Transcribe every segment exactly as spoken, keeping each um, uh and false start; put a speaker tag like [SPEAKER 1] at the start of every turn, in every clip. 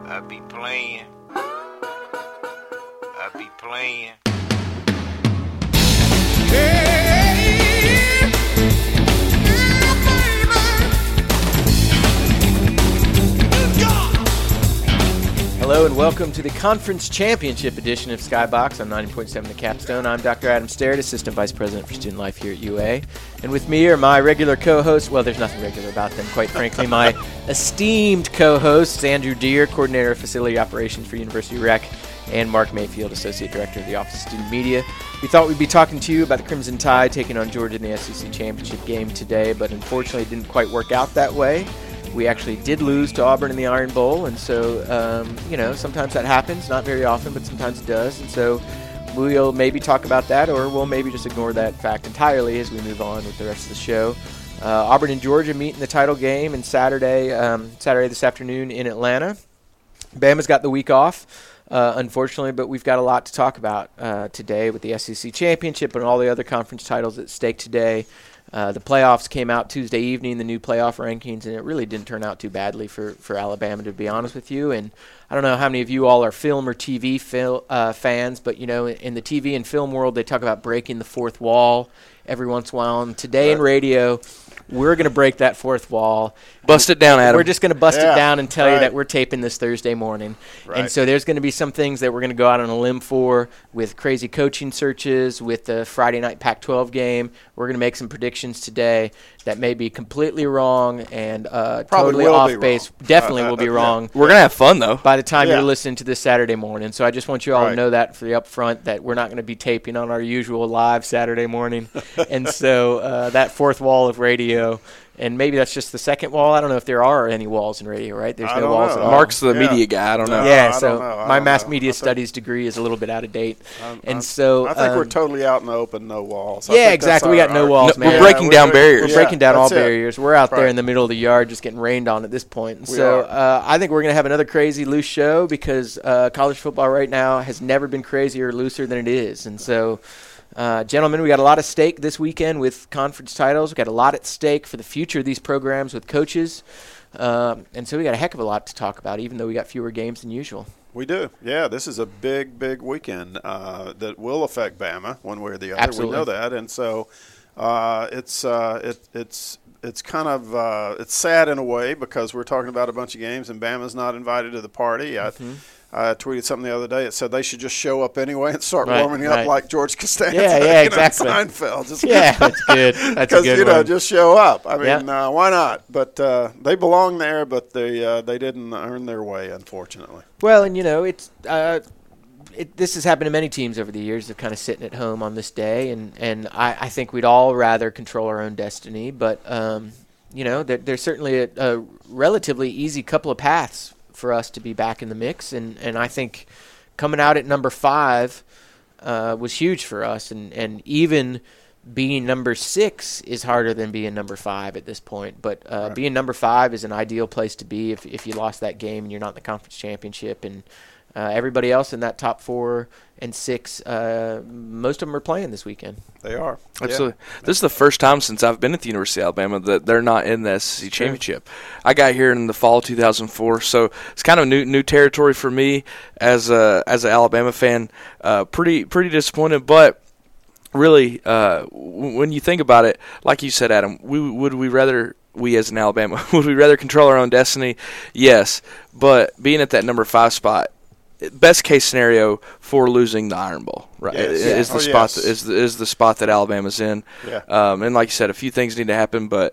[SPEAKER 1] I be playing. I be playing.
[SPEAKER 2] Hey, yeah, baby. God.
[SPEAKER 3] Hello and welcome to the Conference Championship edition of Skybox on ninety point seven The Capstone. I'm Doctor Adam Sterrett, Assistant Vice President for Student Life here at U A. And with me are my regular co-hosts. Well, there's nothing regular about them, quite frankly. My esteemed co-hosts, Andrew Deere, Coordinator of Facility Operations for University Rec, and Mark Mayfield, Associate Director of the Office of Student Media. We thought we'd be talking to you about the Crimson Tide taking on Georgia in the S E C Championship game today, but unfortunately it didn't quite work out that way. We actually did lose to Auburn in the Iron Bowl, and so, um, you know, sometimes that happens. Not very often, but sometimes it does. And so we'll maybe talk about that, or we'll maybe just ignore that fact entirely as we move on with the rest of the show. Uh, Auburn and Georgia meet in the title game and Saturday, um, Saturday this afternoon in Atlanta. Bama's got the week off. Uh, unfortunately, but we've got a lot to talk about uh, today with the S E C Championship and all the other conference titles at stake today. Uh, the playoffs came out Tuesday evening, the new playoff rankings, and it really didn't turn out too badly for, for Alabama, to be honest with you. And I don't know how many of you all are film or T V fil- uh, fans, but, you know, in the T V and film world, they talk about breaking the fourth wall every once in a while. And today in radio, we're going to break that fourth wall.
[SPEAKER 4] Bust it down, Adam.
[SPEAKER 3] We're just going to bust
[SPEAKER 5] yeah,
[SPEAKER 3] it down and tell
[SPEAKER 5] right.
[SPEAKER 3] you that we're taping this Thursday morning.
[SPEAKER 5] Right.
[SPEAKER 3] And so there's going to be some things that we're going to go out on a limb for with crazy coaching searches, with the Friday night Pac twelve game. We're going to make some predictions today that may be completely wrong and uh, totally
[SPEAKER 5] will
[SPEAKER 3] off
[SPEAKER 5] be
[SPEAKER 3] base.
[SPEAKER 5] wrong.
[SPEAKER 3] Definitely
[SPEAKER 5] Uh,
[SPEAKER 3] will be
[SPEAKER 5] uh,
[SPEAKER 3] wrong.
[SPEAKER 5] yeah.
[SPEAKER 4] We're going to have fun, though.
[SPEAKER 3] By the time
[SPEAKER 5] Yeah.
[SPEAKER 3] you're listening to this Saturday morning. So I just want you all
[SPEAKER 5] Right.
[SPEAKER 3] to know that for the upfront, that we're not going to be taping on our usual live Saturday morning. And so uh, that fourth wall of radio, and maybe that's just the second wall. I don't know if there are any walls in radio, right? There's
[SPEAKER 5] I
[SPEAKER 3] no
[SPEAKER 5] don't
[SPEAKER 3] walls
[SPEAKER 5] know.
[SPEAKER 3] at all.
[SPEAKER 4] Mark's the
[SPEAKER 5] Yeah.
[SPEAKER 4] media guy. I don't know.
[SPEAKER 5] No.
[SPEAKER 3] yeah,
[SPEAKER 5] I
[SPEAKER 3] so
[SPEAKER 5] don't know. I
[SPEAKER 3] my
[SPEAKER 5] don't
[SPEAKER 3] mass
[SPEAKER 5] know.
[SPEAKER 3] media
[SPEAKER 5] I think-
[SPEAKER 3] studies degree is a little bit out of date.
[SPEAKER 5] I'm-
[SPEAKER 3] and
[SPEAKER 5] I'm-
[SPEAKER 3] so
[SPEAKER 5] I think we're
[SPEAKER 3] um,
[SPEAKER 5] totally out in the open, no walls. I
[SPEAKER 3] Yeah,
[SPEAKER 5] think
[SPEAKER 3] exactly.
[SPEAKER 5] that's
[SPEAKER 3] We got
[SPEAKER 5] our-
[SPEAKER 3] no
[SPEAKER 5] our-
[SPEAKER 3] walls,
[SPEAKER 4] No,
[SPEAKER 3] man.
[SPEAKER 4] we're breaking down
[SPEAKER 5] we're-
[SPEAKER 4] barriers.
[SPEAKER 3] We're
[SPEAKER 5] yeah,
[SPEAKER 3] breaking down all
[SPEAKER 5] that's it.
[SPEAKER 3] barriers. We're out there
[SPEAKER 5] Right.
[SPEAKER 3] in the middle of the yard just getting rained on at this point. And
[SPEAKER 5] We
[SPEAKER 3] so
[SPEAKER 5] are.
[SPEAKER 3] uh, I think we're going to have another crazy loose show because uh, college football right now has never been crazier or looser than it is. And so, uh, gentlemen, we got a lot at stake this weekend with conference titles. We got a lot at stake for the future of these programs with coaches. Um, and so we got a heck of a lot to talk about, even though we got fewer games than usual.
[SPEAKER 5] We do. Yeah, this is a big, big weekend uh, that will affect Bama one way or the other.
[SPEAKER 3] Absolutely.
[SPEAKER 5] We know that, and so uh, it's uh, it, it's it's kind of uh, it's sad in a way because we're talking about a bunch of games and Bama's not invited to the party. I,
[SPEAKER 3] Mm-hmm.
[SPEAKER 5] I tweeted something the other day. It said they should just show up anyway and start
[SPEAKER 3] Right,
[SPEAKER 5] warming up
[SPEAKER 3] right.
[SPEAKER 5] like George Costanza.
[SPEAKER 3] Yeah, yeah,
[SPEAKER 5] you know,
[SPEAKER 3] exactly.
[SPEAKER 5] Seinfeld. Just
[SPEAKER 3] Yeah, that's good. That's a
[SPEAKER 5] because
[SPEAKER 3] good
[SPEAKER 5] you know
[SPEAKER 3] one.
[SPEAKER 5] just show up. I mean,
[SPEAKER 3] Yeah.
[SPEAKER 5] uh, why not? But uh, they belong there, but they uh, they didn't earn their way, unfortunately.
[SPEAKER 3] Well, and you know, it's uh, it, this has happened to many teams over the years of kind of sitting at home on this day, and and I, I think we'd all rather control our own destiny. But um, you know, there, there's certainly a, a relatively easy couple of paths for us to be back in the mix, and and I think coming out at number five uh, was huge for us, and and even being number six is harder than being number five at this point. But uh,
[SPEAKER 5] Right.
[SPEAKER 3] being number five is an ideal place to be if if you lost that game and you're not in the conference championship. And uh, everybody else in that top four and six, uh, most of them are playing this weekend.
[SPEAKER 5] They are.
[SPEAKER 4] Absolutely. This is the first time since I've been at the University of Alabama that they're not in the S E C
[SPEAKER 3] Sure.
[SPEAKER 4] championship. I got here in the fall of two thousand four, so it's kind of new new territory for me as a as an Alabama fan. Uh, pretty pretty disappointed, but really, uh, w- when you think about it, like you said, Adam, we would we rather we as an Alabama would we rather control our own destiny? Yes, but being at that number five spot. Best case scenario for losing the Iron Bowl, right?
[SPEAKER 5] Yes.
[SPEAKER 4] Is,
[SPEAKER 5] Yeah.
[SPEAKER 4] is the
[SPEAKER 5] Oh,
[SPEAKER 4] spot
[SPEAKER 5] yes.
[SPEAKER 4] that, is the, is the spot that Alabama's in.
[SPEAKER 5] Yeah.
[SPEAKER 4] Um, and like you said, a few things need to happen, but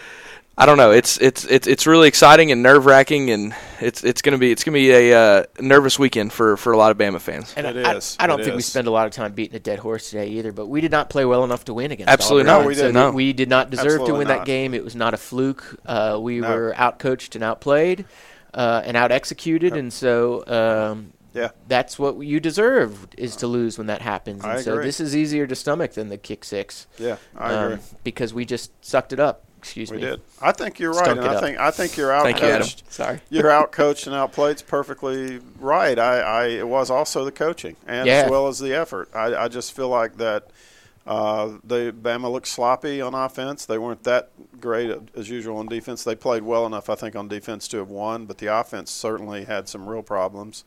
[SPEAKER 4] I don't know. It's it's it's it's really exciting and nerve wracking, and it's it's gonna be it's gonna be a uh, nervous weekend for, for a lot of Bama fans.
[SPEAKER 3] And
[SPEAKER 5] It
[SPEAKER 3] I,
[SPEAKER 5] is.
[SPEAKER 3] I, I don't
[SPEAKER 5] It
[SPEAKER 3] think we
[SPEAKER 5] is.
[SPEAKER 3] spend a lot of time beating a dead horse today either, but we did not play well enough to win against
[SPEAKER 4] Absolutely
[SPEAKER 3] Auburn.
[SPEAKER 4] not.
[SPEAKER 5] we
[SPEAKER 3] So
[SPEAKER 5] didn't.
[SPEAKER 3] that
[SPEAKER 4] No.
[SPEAKER 3] we did not deserve to
[SPEAKER 5] Absolutely
[SPEAKER 3] win
[SPEAKER 5] not.
[SPEAKER 3] that game. It was not a fluke. Uh, we
[SPEAKER 5] No.
[SPEAKER 3] were outcoached and outplayed uh, and out executed, and so um,
[SPEAKER 5] Yeah.
[SPEAKER 3] that's what you deserve is to lose when that happens. And
[SPEAKER 5] I
[SPEAKER 3] so
[SPEAKER 5] agree.
[SPEAKER 3] this is easier to stomach than the kick six.
[SPEAKER 5] Yeah, I
[SPEAKER 3] um,
[SPEAKER 5] agree.
[SPEAKER 3] because we just sucked it up. Excuse
[SPEAKER 5] We
[SPEAKER 3] me.
[SPEAKER 5] did. I think you're right,
[SPEAKER 3] Stunk
[SPEAKER 5] and
[SPEAKER 3] it
[SPEAKER 5] I
[SPEAKER 3] up.
[SPEAKER 5] think I think you're outcoached.
[SPEAKER 4] Thank you, Adam.
[SPEAKER 3] Sorry.
[SPEAKER 5] You're outcoached and outplayed's perfectly right. I, I it was also the coaching and
[SPEAKER 3] Yeah.
[SPEAKER 5] as well as the effort. I, I just feel like that Uh, they Bama looked sloppy on offense. They weren't that great as usual on defense. They played well enough, I think, on defense to have won, but the offense certainly had some real problems.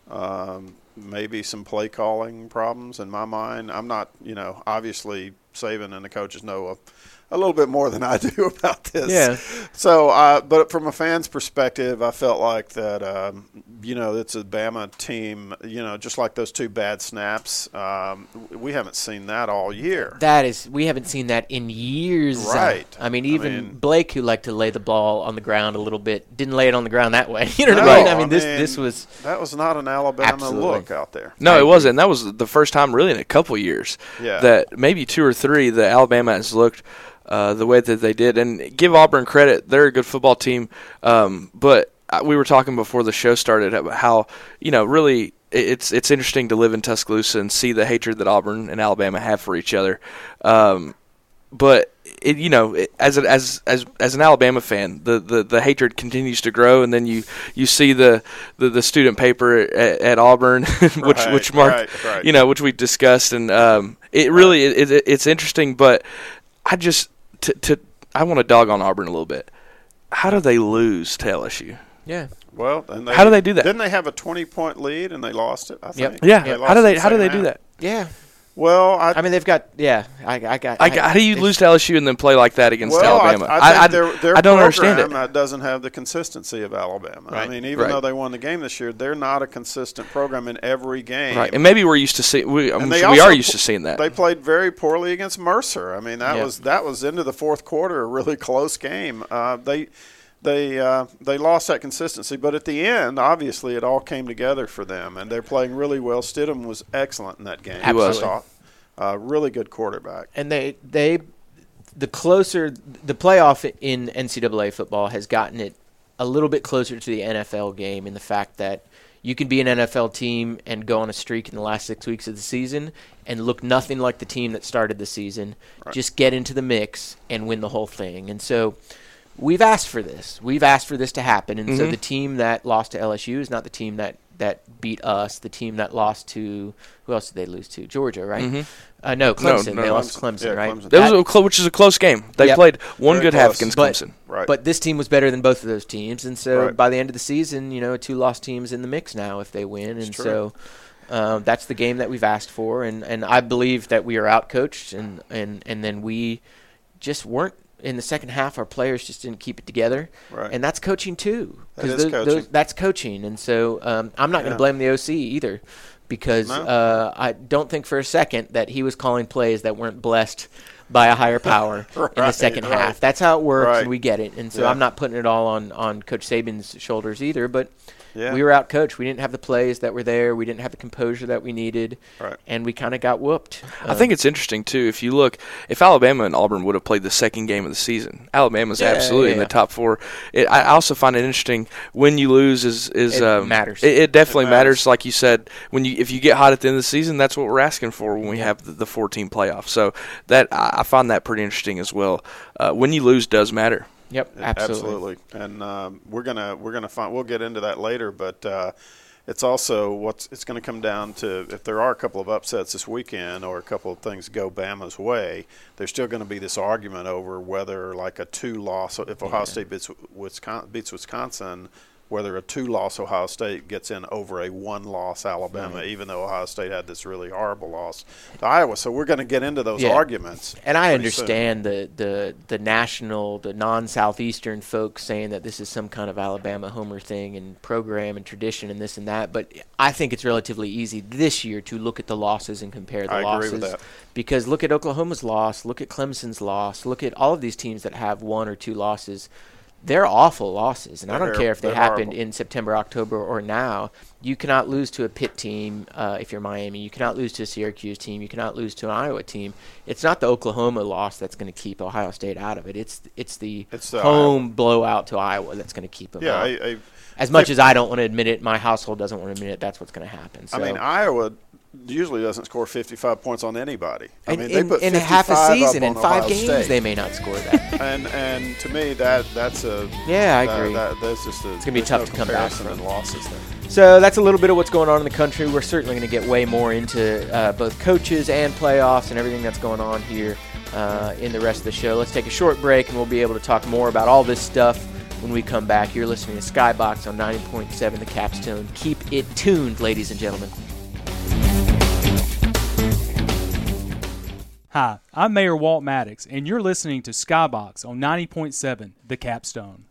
[SPEAKER 5] Um, maybe some play calling problems in my mind. I'm not, you know, obviously Saban and the coaches know a, a little bit more than I do about this.
[SPEAKER 3] Yeah.
[SPEAKER 5] So, uh, but from a fan's perspective, I felt like that, um, you know, it's a Bama team, you know, just like those two bad snaps. Um, we haven't seen that all year.
[SPEAKER 3] That is, we haven't seen that in years.
[SPEAKER 5] Right.
[SPEAKER 3] I mean, even
[SPEAKER 5] I mean-
[SPEAKER 3] Blake, who liked to lay the ball on the ground a little bit, didn't lay it on the ground that way. You know what
[SPEAKER 5] No,
[SPEAKER 3] I mean? I mean,
[SPEAKER 5] I
[SPEAKER 3] this
[SPEAKER 5] mean,
[SPEAKER 3] this was
[SPEAKER 5] That was not an Alabama
[SPEAKER 3] Absolutely.
[SPEAKER 5] look out there.
[SPEAKER 4] No,
[SPEAKER 3] I
[SPEAKER 4] it
[SPEAKER 3] agree.
[SPEAKER 4] wasn't. That was the first time really in a couple years
[SPEAKER 5] Yeah.
[SPEAKER 4] that maybe two or three that Alabama has looked uh, the way that they did. And give Auburn credit; they're a good football team. Um, but we were talking before the show started about how, you know, really it's it's interesting to live in Tuscaloosa and see the hatred that Auburn and Alabama have for each other. Um, but it, you know, it, as a, as as as an Alabama fan, the, the, the hatred continues to grow, and then you, you see the, the, the student paper at, at Auburn, which
[SPEAKER 5] Right,
[SPEAKER 4] which marked,
[SPEAKER 5] right, right.
[SPEAKER 4] you know, which we discussed, and um, it really it, it, it's interesting. But I just to, to I want to dog on Auburn a little bit. How do they lose to L S U?
[SPEAKER 3] yeah.
[SPEAKER 5] Well, and they,
[SPEAKER 4] How do they do that?
[SPEAKER 5] Didn't they have a twenty-point lead and they lost it? I think.
[SPEAKER 4] Yeah,
[SPEAKER 5] They
[SPEAKER 4] how
[SPEAKER 5] lost
[SPEAKER 4] do
[SPEAKER 5] it
[SPEAKER 4] they
[SPEAKER 5] the
[SPEAKER 4] how do they
[SPEAKER 5] second
[SPEAKER 4] do
[SPEAKER 5] half.
[SPEAKER 4] that?
[SPEAKER 3] Yeah.
[SPEAKER 5] Well, I,
[SPEAKER 3] I mean, they've got, yeah, I, I got.
[SPEAKER 4] Like, how do you lose to L S U and then play like that against
[SPEAKER 5] well,
[SPEAKER 4] Alabama?
[SPEAKER 5] I, I think their, their
[SPEAKER 4] I don't understand it.
[SPEAKER 5] program doesn't have the consistency of Alabama. I
[SPEAKER 3] Right.
[SPEAKER 5] mean, even
[SPEAKER 4] Right.
[SPEAKER 5] though they won the game this year, they're not a consistent program in every game.
[SPEAKER 4] Right, and maybe we're used to see. We, I'm
[SPEAKER 5] And they
[SPEAKER 4] sure we
[SPEAKER 5] also
[SPEAKER 4] are used
[SPEAKER 5] pl-
[SPEAKER 4] to seeing that.
[SPEAKER 5] They played very poorly against Mercer. I mean, that
[SPEAKER 3] Yeah.
[SPEAKER 5] was that was into the fourth quarter, a really close game. Uh, they they uh, they lost that consistency, but at the end, obviously, it all came together for them, and they're playing really well. Stidham was excellent in that game.
[SPEAKER 4] He was.
[SPEAKER 5] I thought. Uh, really good quarterback.
[SPEAKER 3] And they they the closer the playoff in N C double A football has gotten it a little bit closer to the N F L game in the fact that you can be an N F L team and go on a streak in the last six weeks of the season and look nothing like the team that started the season.
[SPEAKER 5] Right.
[SPEAKER 3] Just get into the mix and win the whole thing. And so we've asked for this. We've asked for this to happen. And so
[SPEAKER 4] Mhm.
[SPEAKER 3] the team that lost to L S U is not the team that, that beat us. The team that lost to – who else did they lose to? Georgia, right?
[SPEAKER 4] Mhm.
[SPEAKER 3] Uh, no, Clemson.
[SPEAKER 4] no,
[SPEAKER 3] they lost to
[SPEAKER 5] Clemson.
[SPEAKER 3] Clemson,
[SPEAKER 5] Yeah,
[SPEAKER 3] right?
[SPEAKER 5] Clemson.
[SPEAKER 4] That was
[SPEAKER 3] That-
[SPEAKER 4] a clo- which is a close game. They
[SPEAKER 3] Yep.
[SPEAKER 4] played one
[SPEAKER 5] Very
[SPEAKER 4] good half
[SPEAKER 5] close.
[SPEAKER 4] against
[SPEAKER 3] But-
[SPEAKER 4] Clemson.
[SPEAKER 5] Right.
[SPEAKER 3] But this team was better than both of those teams, and so
[SPEAKER 5] Right.
[SPEAKER 3] by the end of the season, you know, two lost teams in the mix now if they win, and
[SPEAKER 5] true.
[SPEAKER 3] so um, that's the game that we've asked for, and, and I believe that we are outcoached, and, and, and then we just weren't in the second half. Our players just didn't keep it together,
[SPEAKER 5] Right.
[SPEAKER 3] and that's coaching too.
[SPEAKER 5] That
[SPEAKER 3] 'Cause
[SPEAKER 5] is
[SPEAKER 3] those,
[SPEAKER 5] coaching.
[SPEAKER 3] Those, that's coaching, and so um, I'm not going to
[SPEAKER 5] Yeah.
[SPEAKER 3] blame the O C either. Because
[SPEAKER 5] No.
[SPEAKER 3] uh, I don't think for a second that he was calling plays that weren't blessed by a higher power in the
[SPEAKER 5] Right,
[SPEAKER 3] second
[SPEAKER 5] right.
[SPEAKER 3] half. That's how it works,
[SPEAKER 5] Right.
[SPEAKER 3] and we get it. And so
[SPEAKER 5] Yeah.
[SPEAKER 3] I'm not putting it all on, on Coach Saban's shoulders either, but
[SPEAKER 5] Yeah.
[SPEAKER 3] we were out coached. We didn't have the plays that were there. We didn't have the composure that we needed,
[SPEAKER 5] Right.
[SPEAKER 3] and we kind of got whooped.
[SPEAKER 4] I think it's interesting too. If you look, if Alabama and Auburn would have played the second game of the season, Alabama's
[SPEAKER 3] Yeah,
[SPEAKER 4] absolutely
[SPEAKER 3] yeah,
[SPEAKER 4] in
[SPEAKER 3] yeah.
[SPEAKER 4] the top four. It, I also find it interesting when you lose is is
[SPEAKER 3] It
[SPEAKER 4] um,
[SPEAKER 3] matters.
[SPEAKER 4] It, it definitely
[SPEAKER 5] It
[SPEAKER 4] matters.
[SPEAKER 5] matters.
[SPEAKER 4] Like you said, when you if you get hot at the end of the season, that's what we're asking for when we have the, the four-team playoff. So that I, I find that pretty interesting as well. Uh, when you lose, does matter.
[SPEAKER 3] Yep, absolutely.
[SPEAKER 5] And um, we're gonna we're gonna find we'll get into that later, but uh, it's also what's it's going to come down to if there are a couple of upsets this weekend or a couple of things go Bama's way. There's still going to be this argument over whether like a two loss if Ohio State beats Wisconsin, beats Wisconsin. Whether a two-loss Ohio State gets in over a one-loss Alabama,
[SPEAKER 3] Right.
[SPEAKER 5] even though Ohio State had this really horrible loss to Iowa. So we're going to get into those
[SPEAKER 3] Yeah.
[SPEAKER 5] arguments.
[SPEAKER 3] And I
[SPEAKER 5] pretty soon.
[SPEAKER 3] understand the, the, the national, the non-Southeastern folks saying that this is some kind of Alabama homer thing and program and tradition and this and that. But I think it's relatively easy this year to look at the losses and compare the
[SPEAKER 5] I agree
[SPEAKER 3] losses.
[SPEAKER 5] with that.
[SPEAKER 3] Because look at Oklahoma's loss, look at Clemson's loss, look at all of these teams that have one or two losses. They're awful losses, and I
[SPEAKER 5] They're
[SPEAKER 3] don't
[SPEAKER 5] horrible.
[SPEAKER 3] care if they
[SPEAKER 5] They're
[SPEAKER 3] happened
[SPEAKER 5] horrible.
[SPEAKER 3] in September, October, or now. You cannot lose to a Pitt team uh, if you're Miami. You cannot lose to a Syracuse team. You cannot lose to an Iowa team. It's not the Oklahoma loss that's going to keep Ohio State out of it. It's it's the,
[SPEAKER 5] It's the
[SPEAKER 3] home blowout to Iowa that's going to keep them
[SPEAKER 5] Yeah,
[SPEAKER 3] out.
[SPEAKER 5] I, I,
[SPEAKER 3] as much as I don't want to admit it, my household doesn't want to admit it, that's what's going to happen. So,
[SPEAKER 5] I mean, Iowa usually doesn't score fifty-five points on anybody. I
[SPEAKER 3] And
[SPEAKER 5] mean,
[SPEAKER 3] in,
[SPEAKER 5] they put
[SPEAKER 3] in half a
[SPEAKER 5] fifty-five
[SPEAKER 3] season,
[SPEAKER 5] up
[SPEAKER 3] in
[SPEAKER 5] on
[SPEAKER 3] five
[SPEAKER 5] Ohio
[SPEAKER 3] games,
[SPEAKER 5] State.
[SPEAKER 3] they may not score that.
[SPEAKER 5] And and to me, that that's a
[SPEAKER 3] Yeah, I
[SPEAKER 5] that-
[SPEAKER 3] agree.
[SPEAKER 5] That, that's just a,
[SPEAKER 3] It's gonna be
[SPEAKER 5] there's
[SPEAKER 3] tough
[SPEAKER 5] no
[SPEAKER 3] to come back
[SPEAKER 5] comparison
[SPEAKER 3] from.
[SPEAKER 5] in losses there.
[SPEAKER 3] So that's a little bit of what's going on in the country. We're certainly going to get way more into uh, both coaches and playoffs and everything that's going on here uh, in the rest of the show. Let's take a short break, and we'll be able to talk more about all this stuff when we come back. You're listening to Skybox on ninety point seven The Capstone. Keep it tuned, ladies and gentlemen.
[SPEAKER 6] Hi, I'm Mayor Walt Maddox, and you're listening to Skybox on ninety point seven The Capstone.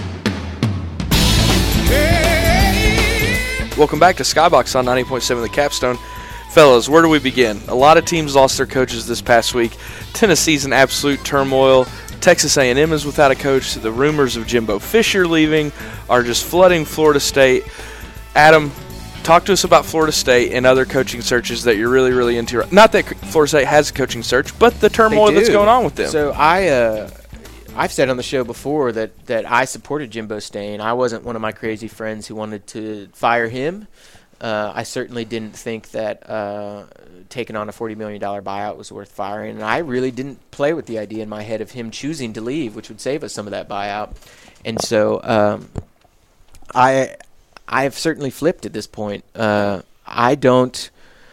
[SPEAKER 4] Welcome back to Skybox on ninety point seven The Capstone. Fellas, where do we begin? A lot of teams lost their coaches this past week. Tennessee's in absolute turmoil. Texas A and M is without a coach. The rumors of Jimbo Fisher leaving are just flooding Florida State. Adam, talk to us about Florida State and other coaching searches that you're really, really into. Not that Florida State has a coaching search, but the turmoil
[SPEAKER 3] They
[SPEAKER 4] that's
[SPEAKER 3] do.
[SPEAKER 4] going on with them.
[SPEAKER 3] So I, uh, I've said on the show before that, that I supported Jimbo Stain. I wasn't one of my crazy friends who wanted to fire him. Uh, I certainly didn't think that uh, taking on a forty million dollars buyout was worth firing. And I really didn't play with the idea in my head of him choosing to leave, which would save us some of that buyout. And so um, I I have certainly flipped at this point. Uh, I don't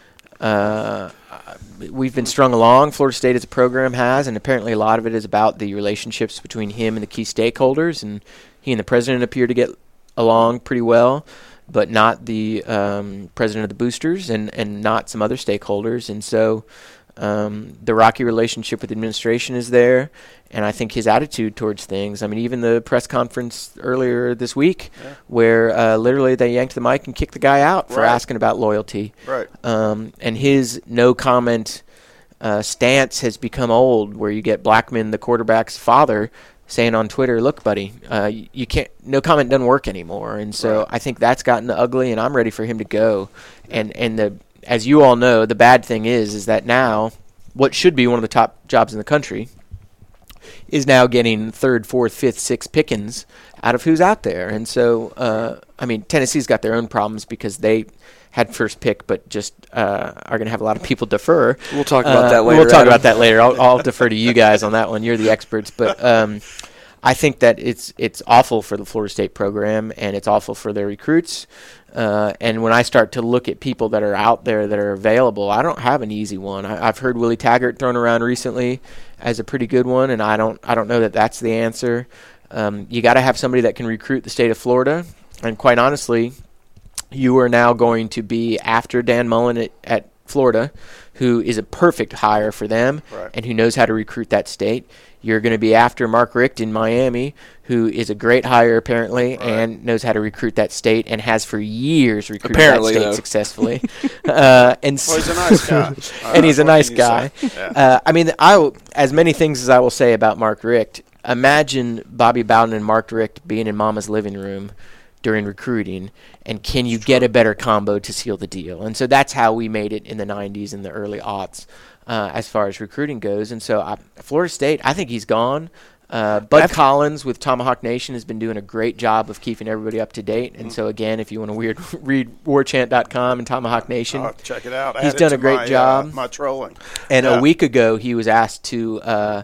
[SPEAKER 3] uh, – we've been strung along, Florida State as a program has, and apparently a lot of it is about the relationships between him and the key stakeholders, and he and the president appear to get along pretty well, but not the um, president of the boosters and, and not some other stakeholders. And so um, the rocky relationship with the administration is there, and I think his attitude towards things. I mean, even the press conference earlier this week
[SPEAKER 5] Yeah.
[SPEAKER 3] where uh, literally they yanked the mic and kicked the guy out for
[SPEAKER 5] Right.
[SPEAKER 3] asking about loyalty.
[SPEAKER 5] Right.
[SPEAKER 3] Um, and his no comment uh, stance has become old, where you get Blackman, the quarterback's father, saying on Twitter, "Look, buddy, uh, you, you can't. No comment doesn't work anymore." And so
[SPEAKER 5] Right.
[SPEAKER 3] I think that's gotten ugly, and I'm ready for him to go. And and the as you all know, the bad thing is is that now what should be one of the top jobs in the country is now getting third, fourth, fifth, sixth pickings out of who's out there. And so, uh, I mean, Tennessee's got their own problems because they had first pick, but just uh, are going to have a lot of people defer.
[SPEAKER 4] We'll talk about
[SPEAKER 3] Uh,
[SPEAKER 4] that later,
[SPEAKER 3] We'll talk
[SPEAKER 4] Adam.
[SPEAKER 3] about that later. I'll, I'll defer to you guys on that one. You're the experts. But um, I think that it's it's awful for the Florida State program, and it's awful for their recruits. Uh, and when I start to look at people that are out there that are available, I don't have an easy one. I, I've heard Willie Taggart thrown around recently as a pretty good one, and I don't I don't know that that's the answer. Um, you got to have somebody that can recruit the state of Florida, and quite honestly, you are now going to be after Dan Mullen at, at Florida, who is a perfect hire for them
[SPEAKER 5] Right.
[SPEAKER 3] and who knows how to recruit that state. You're going to be after Mark Richt in Miami, who is a great hire apparently and knows how to recruit that state and has for years recruited
[SPEAKER 4] Apparently,
[SPEAKER 3] that state
[SPEAKER 4] though.
[SPEAKER 3] successly. uh, and
[SPEAKER 5] Well, he's a nice guy. Uh,
[SPEAKER 3] and he's a
[SPEAKER 5] what
[SPEAKER 3] nice
[SPEAKER 5] can you
[SPEAKER 3] guy.
[SPEAKER 5] say? Yeah.
[SPEAKER 3] Uh, I mean, I will, as many things as I will say about Mark Richt, imagine Bobby Bowden and Mark Richt being in Mama's living room during recruiting, and can you get a better combo to seal the deal? And so that's how we made it in the nineties and the early aughts uh, as far as recruiting goes. And so I, Florida State, I think he's gone. Uh, Bud
[SPEAKER 4] That's-
[SPEAKER 3] Collins with Tomahawk Nation has been doing a great job of keeping everybody up to date. And so, again, if you want to weird, read war chant dot com and Tomahawk Nation,
[SPEAKER 5] Oh, check it out.
[SPEAKER 3] He's
[SPEAKER 5] Add it
[SPEAKER 3] done
[SPEAKER 5] to
[SPEAKER 3] a great
[SPEAKER 5] my,
[SPEAKER 3] job.
[SPEAKER 5] Uh, my trolling.
[SPEAKER 3] and
[SPEAKER 5] Yeah.
[SPEAKER 3] a week ago, he was asked to uh,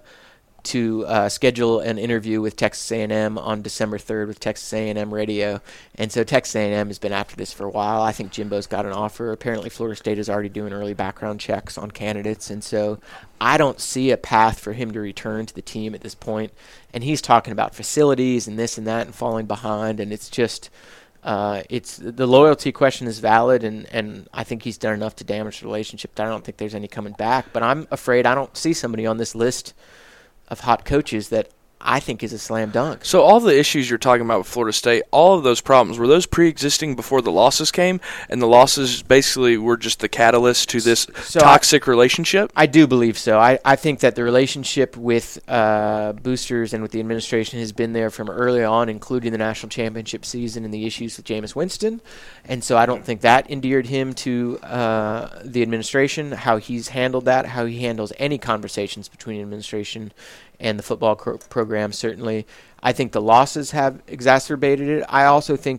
[SPEAKER 3] to uh, schedule an interview with Texas A and M on December third with Texas A and M Radio. And so Texas A and M has been after this for a while. I think Jimbo's got an offer. Apparently, Florida State is already doing early background checks on candidates. And so I don't see a path for him to return to the team at this point. And he's talking about facilities and this and that and falling behind. And it's just uh, it's the loyalty question is valid, and, and I think he's done enough to damage the relationship that I don't think there's any coming back. But I'm afraid I don't see somebody on this list of hot coaches that I think is a slam dunk.
[SPEAKER 4] So all the issues you're talking about with Florida State, all of those problems, were those pre-existing before the losses came, and the losses basically were just the catalyst to this
[SPEAKER 3] So
[SPEAKER 4] toxic relationship?
[SPEAKER 3] I do believe so. I, I think that the relationship with uh, boosters and with the administration has been there from early on, including the national championship season and the issues with Jameis Winston. And so I don't think that endeared him to uh, the administration, how he's handled that, how he handles any conversations between the administration and the football cro- program, certainly. I think the losses have exacerbated it. I also think that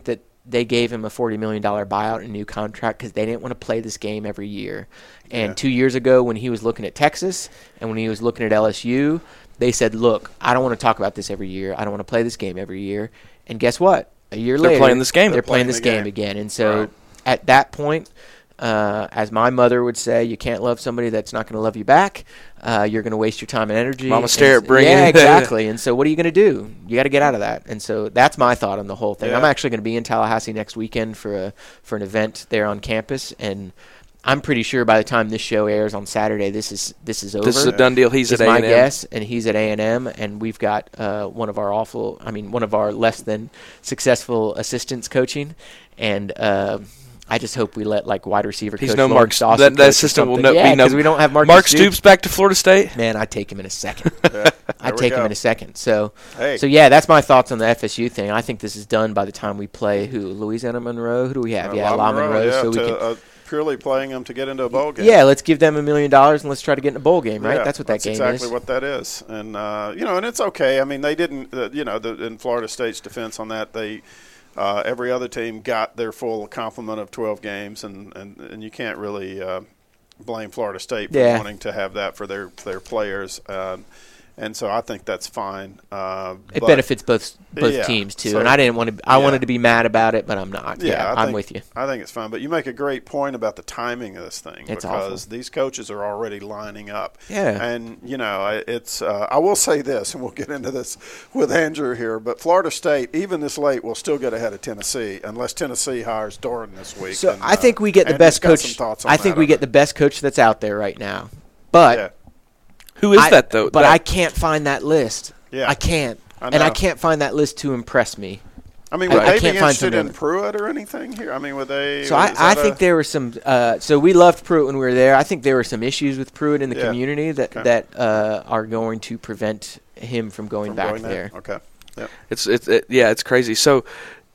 [SPEAKER 3] they gave him a forty million dollars buyout and a new contract because they didn't want to play this game every year. And
[SPEAKER 5] Yeah.
[SPEAKER 3] two years ago when he was looking at Texas and when he was looking at L S U, they said, look, I don't want to talk about this every year. I don't want to play this game every year. And guess what? A year
[SPEAKER 4] They're
[SPEAKER 3] later,
[SPEAKER 4] playing this game.
[SPEAKER 3] They're,
[SPEAKER 5] They're
[SPEAKER 3] playing,
[SPEAKER 5] playing
[SPEAKER 3] this
[SPEAKER 5] the
[SPEAKER 3] game.
[SPEAKER 5] game.
[SPEAKER 3] again. And so
[SPEAKER 5] Right.
[SPEAKER 3] at that point, uh, as my mother would say, you can't love somebody that's not going to love you back. Uh, you're going to waste your time and energy.
[SPEAKER 4] Mama
[SPEAKER 3] And
[SPEAKER 4] stare
[SPEAKER 3] s-
[SPEAKER 4] at bringing
[SPEAKER 3] Yeah,
[SPEAKER 4] it.
[SPEAKER 3] exactly. And so what are you going to do? You got to get out of that. And so that's my thought on the whole thing.
[SPEAKER 5] Yeah.
[SPEAKER 3] I'm actually going to be in Tallahassee next weekend for a for an event there on campus, and I'm pretty sure by the time this show airs on Saturday, this is this is over.
[SPEAKER 4] This is a done deal. He's
[SPEAKER 3] is
[SPEAKER 4] at A
[SPEAKER 3] my
[SPEAKER 4] and M.
[SPEAKER 3] guess, and he's at A and M, and we've got uh, one of our awful, I mean, one of our less than successful assistants coaching, and uh, I just hope we let like wide receiver.
[SPEAKER 4] He's
[SPEAKER 3] coach
[SPEAKER 4] no
[SPEAKER 3] Lawrence
[SPEAKER 4] Mark.
[SPEAKER 3] Dawson
[SPEAKER 4] That, that
[SPEAKER 3] coach or
[SPEAKER 4] assistant will
[SPEAKER 3] something.
[SPEAKER 4] no,
[SPEAKER 3] yeah,
[SPEAKER 4] be no.
[SPEAKER 3] because we don't have Mark,
[SPEAKER 4] Mark Stoops back to Florida State.
[SPEAKER 3] Man, I'd take him in a second.
[SPEAKER 5] Yeah,
[SPEAKER 3] I'd
[SPEAKER 5] there we
[SPEAKER 3] take him
[SPEAKER 5] go.
[SPEAKER 3] in a second. So,
[SPEAKER 5] Hey.
[SPEAKER 3] so yeah, that's my thoughts on the F S U thing. I think this is done by the time we play who Louisiana Monroe. Who do we have?
[SPEAKER 5] Uh,
[SPEAKER 3] yeah,
[SPEAKER 5] La
[SPEAKER 3] La Monroe.
[SPEAKER 5] yeah,
[SPEAKER 3] so we
[SPEAKER 5] to,
[SPEAKER 3] can.
[SPEAKER 5] uh, purely playing them to get into a bowl game.
[SPEAKER 3] Yeah, let's give them a million dollars and let's try to get in a bowl game, right?
[SPEAKER 5] Yeah,
[SPEAKER 3] that's what that game
[SPEAKER 5] exactly
[SPEAKER 3] is.
[SPEAKER 5] what that is, and uh, you know, and it's okay. I mean, they didn't, uh, you know, the, in Florida State's defense on that, they uh, every other team got their full complement of twelve games, and, and, and you can't really uh, blame Florida State for
[SPEAKER 3] Yeah.
[SPEAKER 5] wanting to have that for their their players. Uh, and so I think that's fine. Uh,
[SPEAKER 3] It
[SPEAKER 5] but-
[SPEAKER 3] benefits both both
[SPEAKER 5] Yeah,
[SPEAKER 3] teams too,
[SPEAKER 5] so-
[SPEAKER 3] and I didn't want to. I
[SPEAKER 5] yeah.
[SPEAKER 3] wanted to be mad about it, but I'm not. Yeah,
[SPEAKER 5] Yeah, I
[SPEAKER 3] I'm
[SPEAKER 5] think,
[SPEAKER 3] with you.
[SPEAKER 5] I think it's fine, but you make a great point about the timing of this thing
[SPEAKER 3] It's
[SPEAKER 5] because
[SPEAKER 3] awful.
[SPEAKER 5] these coaches are already lining up.
[SPEAKER 3] Yeah.
[SPEAKER 5] and you know, I- it's. Uh, I will say this, and we'll get into this with Andrew here, but Florida State, even this late, will still get ahead of Tennessee unless Tennessee hires Doran this week.
[SPEAKER 3] So
[SPEAKER 5] and,
[SPEAKER 3] I think we get the
[SPEAKER 5] Andrew's
[SPEAKER 3] best
[SPEAKER 5] got
[SPEAKER 3] coach.
[SPEAKER 5] some thoughts on
[SPEAKER 3] I think
[SPEAKER 5] that,
[SPEAKER 3] we
[SPEAKER 5] I
[SPEAKER 3] get the best coach that's out there right now, but
[SPEAKER 5] Yeah,
[SPEAKER 4] Who is
[SPEAKER 3] I,
[SPEAKER 4] that though?
[SPEAKER 3] But
[SPEAKER 4] That-
[SPEAKER 3] I can't find that list.
[SPEAKER 5] Yeah.
[SPEAKER 3] I can't,
[SPEAKER 5] I
[SPEAKER 3] and I
[SPEAKER 5] know.
[SPEAKER 3] can't find that list to impress me.
[SPEAKER 5] I mean,
[SPEAKER 3] I-
[SPEAKER 5] would
[SPEAKER 3] I
[SPEAKER 5] they
[SPEAKER 3] can't
[SPEAKER 5] be
[SPEAKER 3] find
[SPEAKER 5] interested in
[SPEAKER 3] some-
[SPEAKER 5] Pruitt or anything here? I mean, would they?
[SPEAKER 3] So I,
[SPEAKER 5] is
[SPEAKER 3] I
[SPEAKER 5] that
[SPEAKER 3] think
[SPEAKER 5] a-
[SPEAKER 3] there were some. Uh, so we loved Pruitt when we were there. I think there were some issues with Pruitt in the
[SPEAKER 5] Yeah.
[SPEAKER 3] community that
[SPEAKER 5] Okay.
[SPEAKER 3] that uh, are going to prevent him from going
[SPEAKER 5] from
[SPEAKER 3] back
[SPEAKER 5] going
[SPEAKER 3] there.
[SPEAKER 5] Okay. Yep.
[SPEAKER 4] It's it's it, yeah, it's crazy. So,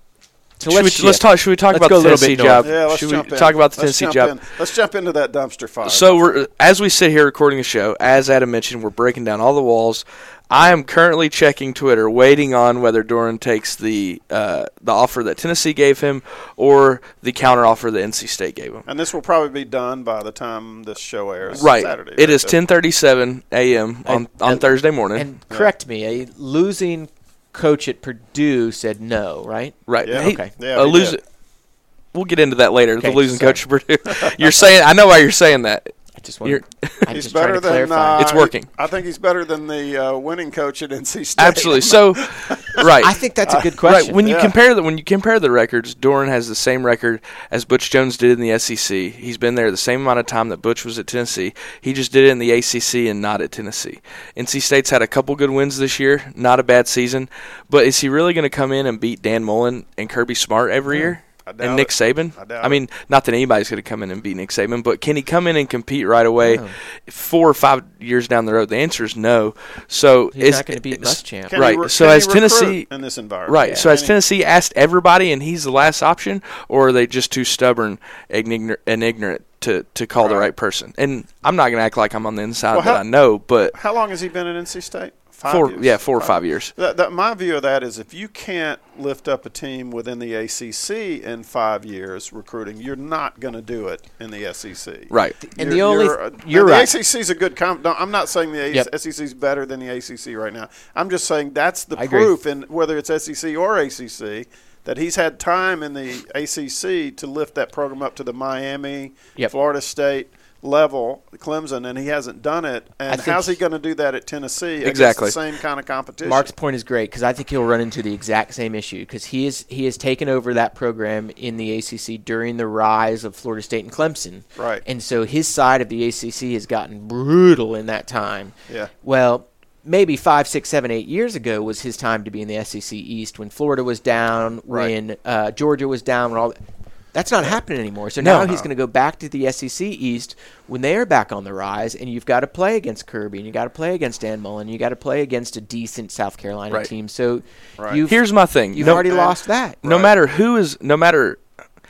[SPEAKER 3] So
[SPEAKER 4] should
[SPEAKER 3] let's
[SPEAKER 4] we, let's
[SPEAKER 3] shift.
[SPEAKER 4] talk. Should we talk
[SPEAKER 3] Let's
[SPEAKER 4] about
[SPEAKER 3] go
[SPEAKER 4] the
[SPEAKER 3] a little
[SPEAKER 4] Tennessee
[SPEAKER 3] bit north.
[SPEAKER 4] job?
[SPEAKER 5] Yeah, let's
[SPEAKER 4] should
[SPEAKER 5] jump
[SPEAKER 4] we
[SPEAKER 5] in.
[SPEAKER 4] talk about the
[SPEAKER 5] Let's
[SPEAKER 4] Tennessee
[SPEAKER 5] jump
[SPEAKER 4] job?
[SPEAKER 5] in. Let's jump into that dumpster fire.
[SPEAKER 4] So we're as we sit here recording the show, as Adam mentioned, we're breaking down all the walls. I am currently checking Twitter, waiting on whether Doran takes the uh, the offer that Tennessee gave him or the counter offer that N C State gave him.
[SPEAKER 5] And this will probably be done by the time this show airs.
[SPEAKER 4] Right,
[SPEAKER 5] Saturday.
[SPEAKER 4] it
[SPEAKER 5] right?
[SPEAKER 4] is
[SPEAKER 5] So-
[SPEAKER 4] ten thirty-seven a.m. on
[SPEAKER 3] And-
[SPEAKER 4] on
[SPEAKER 3] and-
[SPEAKER 4] Thursday morning.
[SPEAKER 3] And correct me, a losing coach at Purdue said no, right?
[SPEAKER 4] right,
[SPEAKER 5] Yeah.
[SPEAKER 4] He-
[SPEAKER 3] Okay.
[SPEAKER 5] Yeah,
[SPEAKER 4] a
[SPEAKER 5] he
[SPEAKER 4] lose-
[SPEAKER 5] did.
[SPEAKER 4] We'll get into that later.
[SPEAKER 3] Okay,
[SPEAKER 4] the losing
[SPEAKER 3] sorry.
[SPEAKER 4] coach of Purdue. You're saying I know why you're saying that.
[SPEAKER 3] I just want.
[SPEAKER 4] You're-
[SPEAKER 3] I'm
[SPEAKER 5] He's
[SPEAKER 3] just trying
[SPEAKER 5] better
[SPEAKER 3] to
[SPEAKER 5] than.
[SPEAKER 3] clarify.
[SPEAKER 5] Uh,
[SPEAKER 4] It's working.
[SPEAKER 5] I think he's better than the uh, winning coach at N C State.
[SPEAKER 4] Absolutely. So, right.
[SPEAKER 3] I think that's a good question.
[SPEAKER 4] Right. When you
[SPEAKER 5] Yeah.
[SPEAKER 4] compare the when you compare the records, Doran has the same record as Butch Jones did in the S E C. He's been there the same amount of time that Butch was at Tennessee. He just did it in the A C C and not at Tennessee. N C State's had a couple good wins this year, not a bad season. But is he really going to come in and beat Dan Mullen and Kirby Smart every year?
[SPEAKER 5] I doubt
[SPEAKER 4] And Nick
[SPEAKER 5] it.
[SPEAKER 4] Saban?
[SPEAKER 5] I doubt
[SPEAKER 4] I mean, not that anybody's going to come in and beat Nick Saban, but can he come in and compete right away
[SPEAKER 3] No.
[SPEAKER 4] four or five years down the road? The answer is no. So
[SPEAKER 3] He's
[SPEAKER 4] it's
[SPEAKER 3] not going to beat
[SPEAKER 4] it's-
[SPEAKER 3] Muschamp.
[SPEAKER 5] Can
[SPEAKER 4] Right,
[SPEAKER 5] he re-
[SPEAKER 4] so
[SPEAKER 5] can he
[SPEAKER 4] as
[SPEAKER 5] recruit
[SPEAKER 4] Tennessee-
[SPEAKER 5] in this environment,
[SPEAKER 4] Right.
[SPEAKER 5] Yeah.
[SPEAKER 4] So has
[SPEAKER 5] Can he-
[SPEAKER 4] Tennessee asked everybody and he's the last option, or are they just too stubborn and ignorant, and ignorant to, to call the
[SPEAKER 5] Right.
[SPEAKER 4] right person? And I'm not going to act like I'm on the inside
[SPEAKER 5] Well,
[SPEAKER 4] that
[SPEAKER 5] how-
[SPEAKER 4] I know, but
[SPEAKER 5] How long has he been at N C State? Five
[SPEAKER 4] four,
[SPEAKER 5] years?
[SPEAKER 4] yeah, four or five years.
[SPEAKER 5] That, that, my view of that is if you can't lift up a team within the A C C in five years recruiting, you're not going to do it in the S E C.
[SPEAKER 4] Right.
[SPEAKER 3] And
[SPEAKER 5] You're-
[SPEAKER 3] the only-
[SPEAKER 5] you're, uh,
[SPEAKER 3] you're
[SPEAKER 5] and
[SPEAKER 3] right.
[SPEAKER 5] The A C C is a good comp. No, I'm not saying the
[SPEAKER 3] Yep.
[SPEAKER 5] S E C is better than the A C C right now. I'm just saying that's the
[SPEAKER 3] I agree.
[SPEAKER 5] proof, in whether it's S E C or A C C, that he's had time in the A C C to lift that program up to the Miami,
[SPEAKER 3] Yep.
[SPEAKER 5] Florida State level, Clemson, and he hasn't done it.
[SPEAKER 3] I
[SPEAKER 5] And
[SPEAKER 3] think
[SPEAKER 5] how's he
[SPEAKER 3] he-
[SPEAKER 5] going to do that at Tennessee?
[SPEAKER 4] Exactly.
[SPEAKER 5] Against the same kind of competition.
[SPEAKER 3] Mark's point is great because I think he'll run into the exact same issue because he is he has taken over that program in the A C C during the rise of Florida State and Clemson.
[SPEAKER 5] Right.
[SPEAKER 3] And so his side of the A C C has gotten brutal in that time.
[SPEAKER 5] Yeah.
[SPEAKER 3] Well, maybe five, six, seven, eight years ago was his time to be in the S E C East when Florida was down,
[SPEAKER 5] Right.
[SPEAKER 3] when uh, Georgia was down, when all. That's not happening anymore. So
[SPEAKER 4] No.
[SPEAKER 3] now he's going to go back to the S E C East when they are back on the rise, and you've got to play against Kirby, and you got to play against Dan Mullen, you got to play against a decent South Carolina
[SPEAKER 4] Right.
[SPEAKER 3] team. So
[SPEAKER 5] Right.
[SPEAKER 3] you've
[SPEAKER 4] Here's my thing.
[SPEAKER 3] you've
[SPEAKER 4] No-
[SPEAKER 3] already
[SPEAKER 5] and-
[SPEAKER 3] lost that.
[SPEAKER 4] No
[SPEAKER 5] Right.
[SPEAKER 4] matter who is, no matter,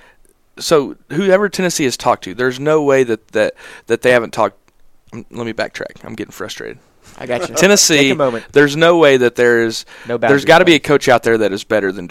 [SPEAKER 4] so whoever Tennessee has talked to, there's no way that that, that they haven't talked. mm, Let me backtrack. I'm getting frustrated.
[SPEAKER 3] I got you.
[SPEAKER 4] Tennessee,
[SPEAKER 3] Take a moment.
[SPEAKER 4] there's no way that there is.
[SPEAKER 3] No
[SPEAKER 4] there's
[SPEAKER 3] boundaries,
[SPEAKER 4] got to be
[SPEAKER 3] right.
[SPEAKER 4] a coach out there that is better than Doran.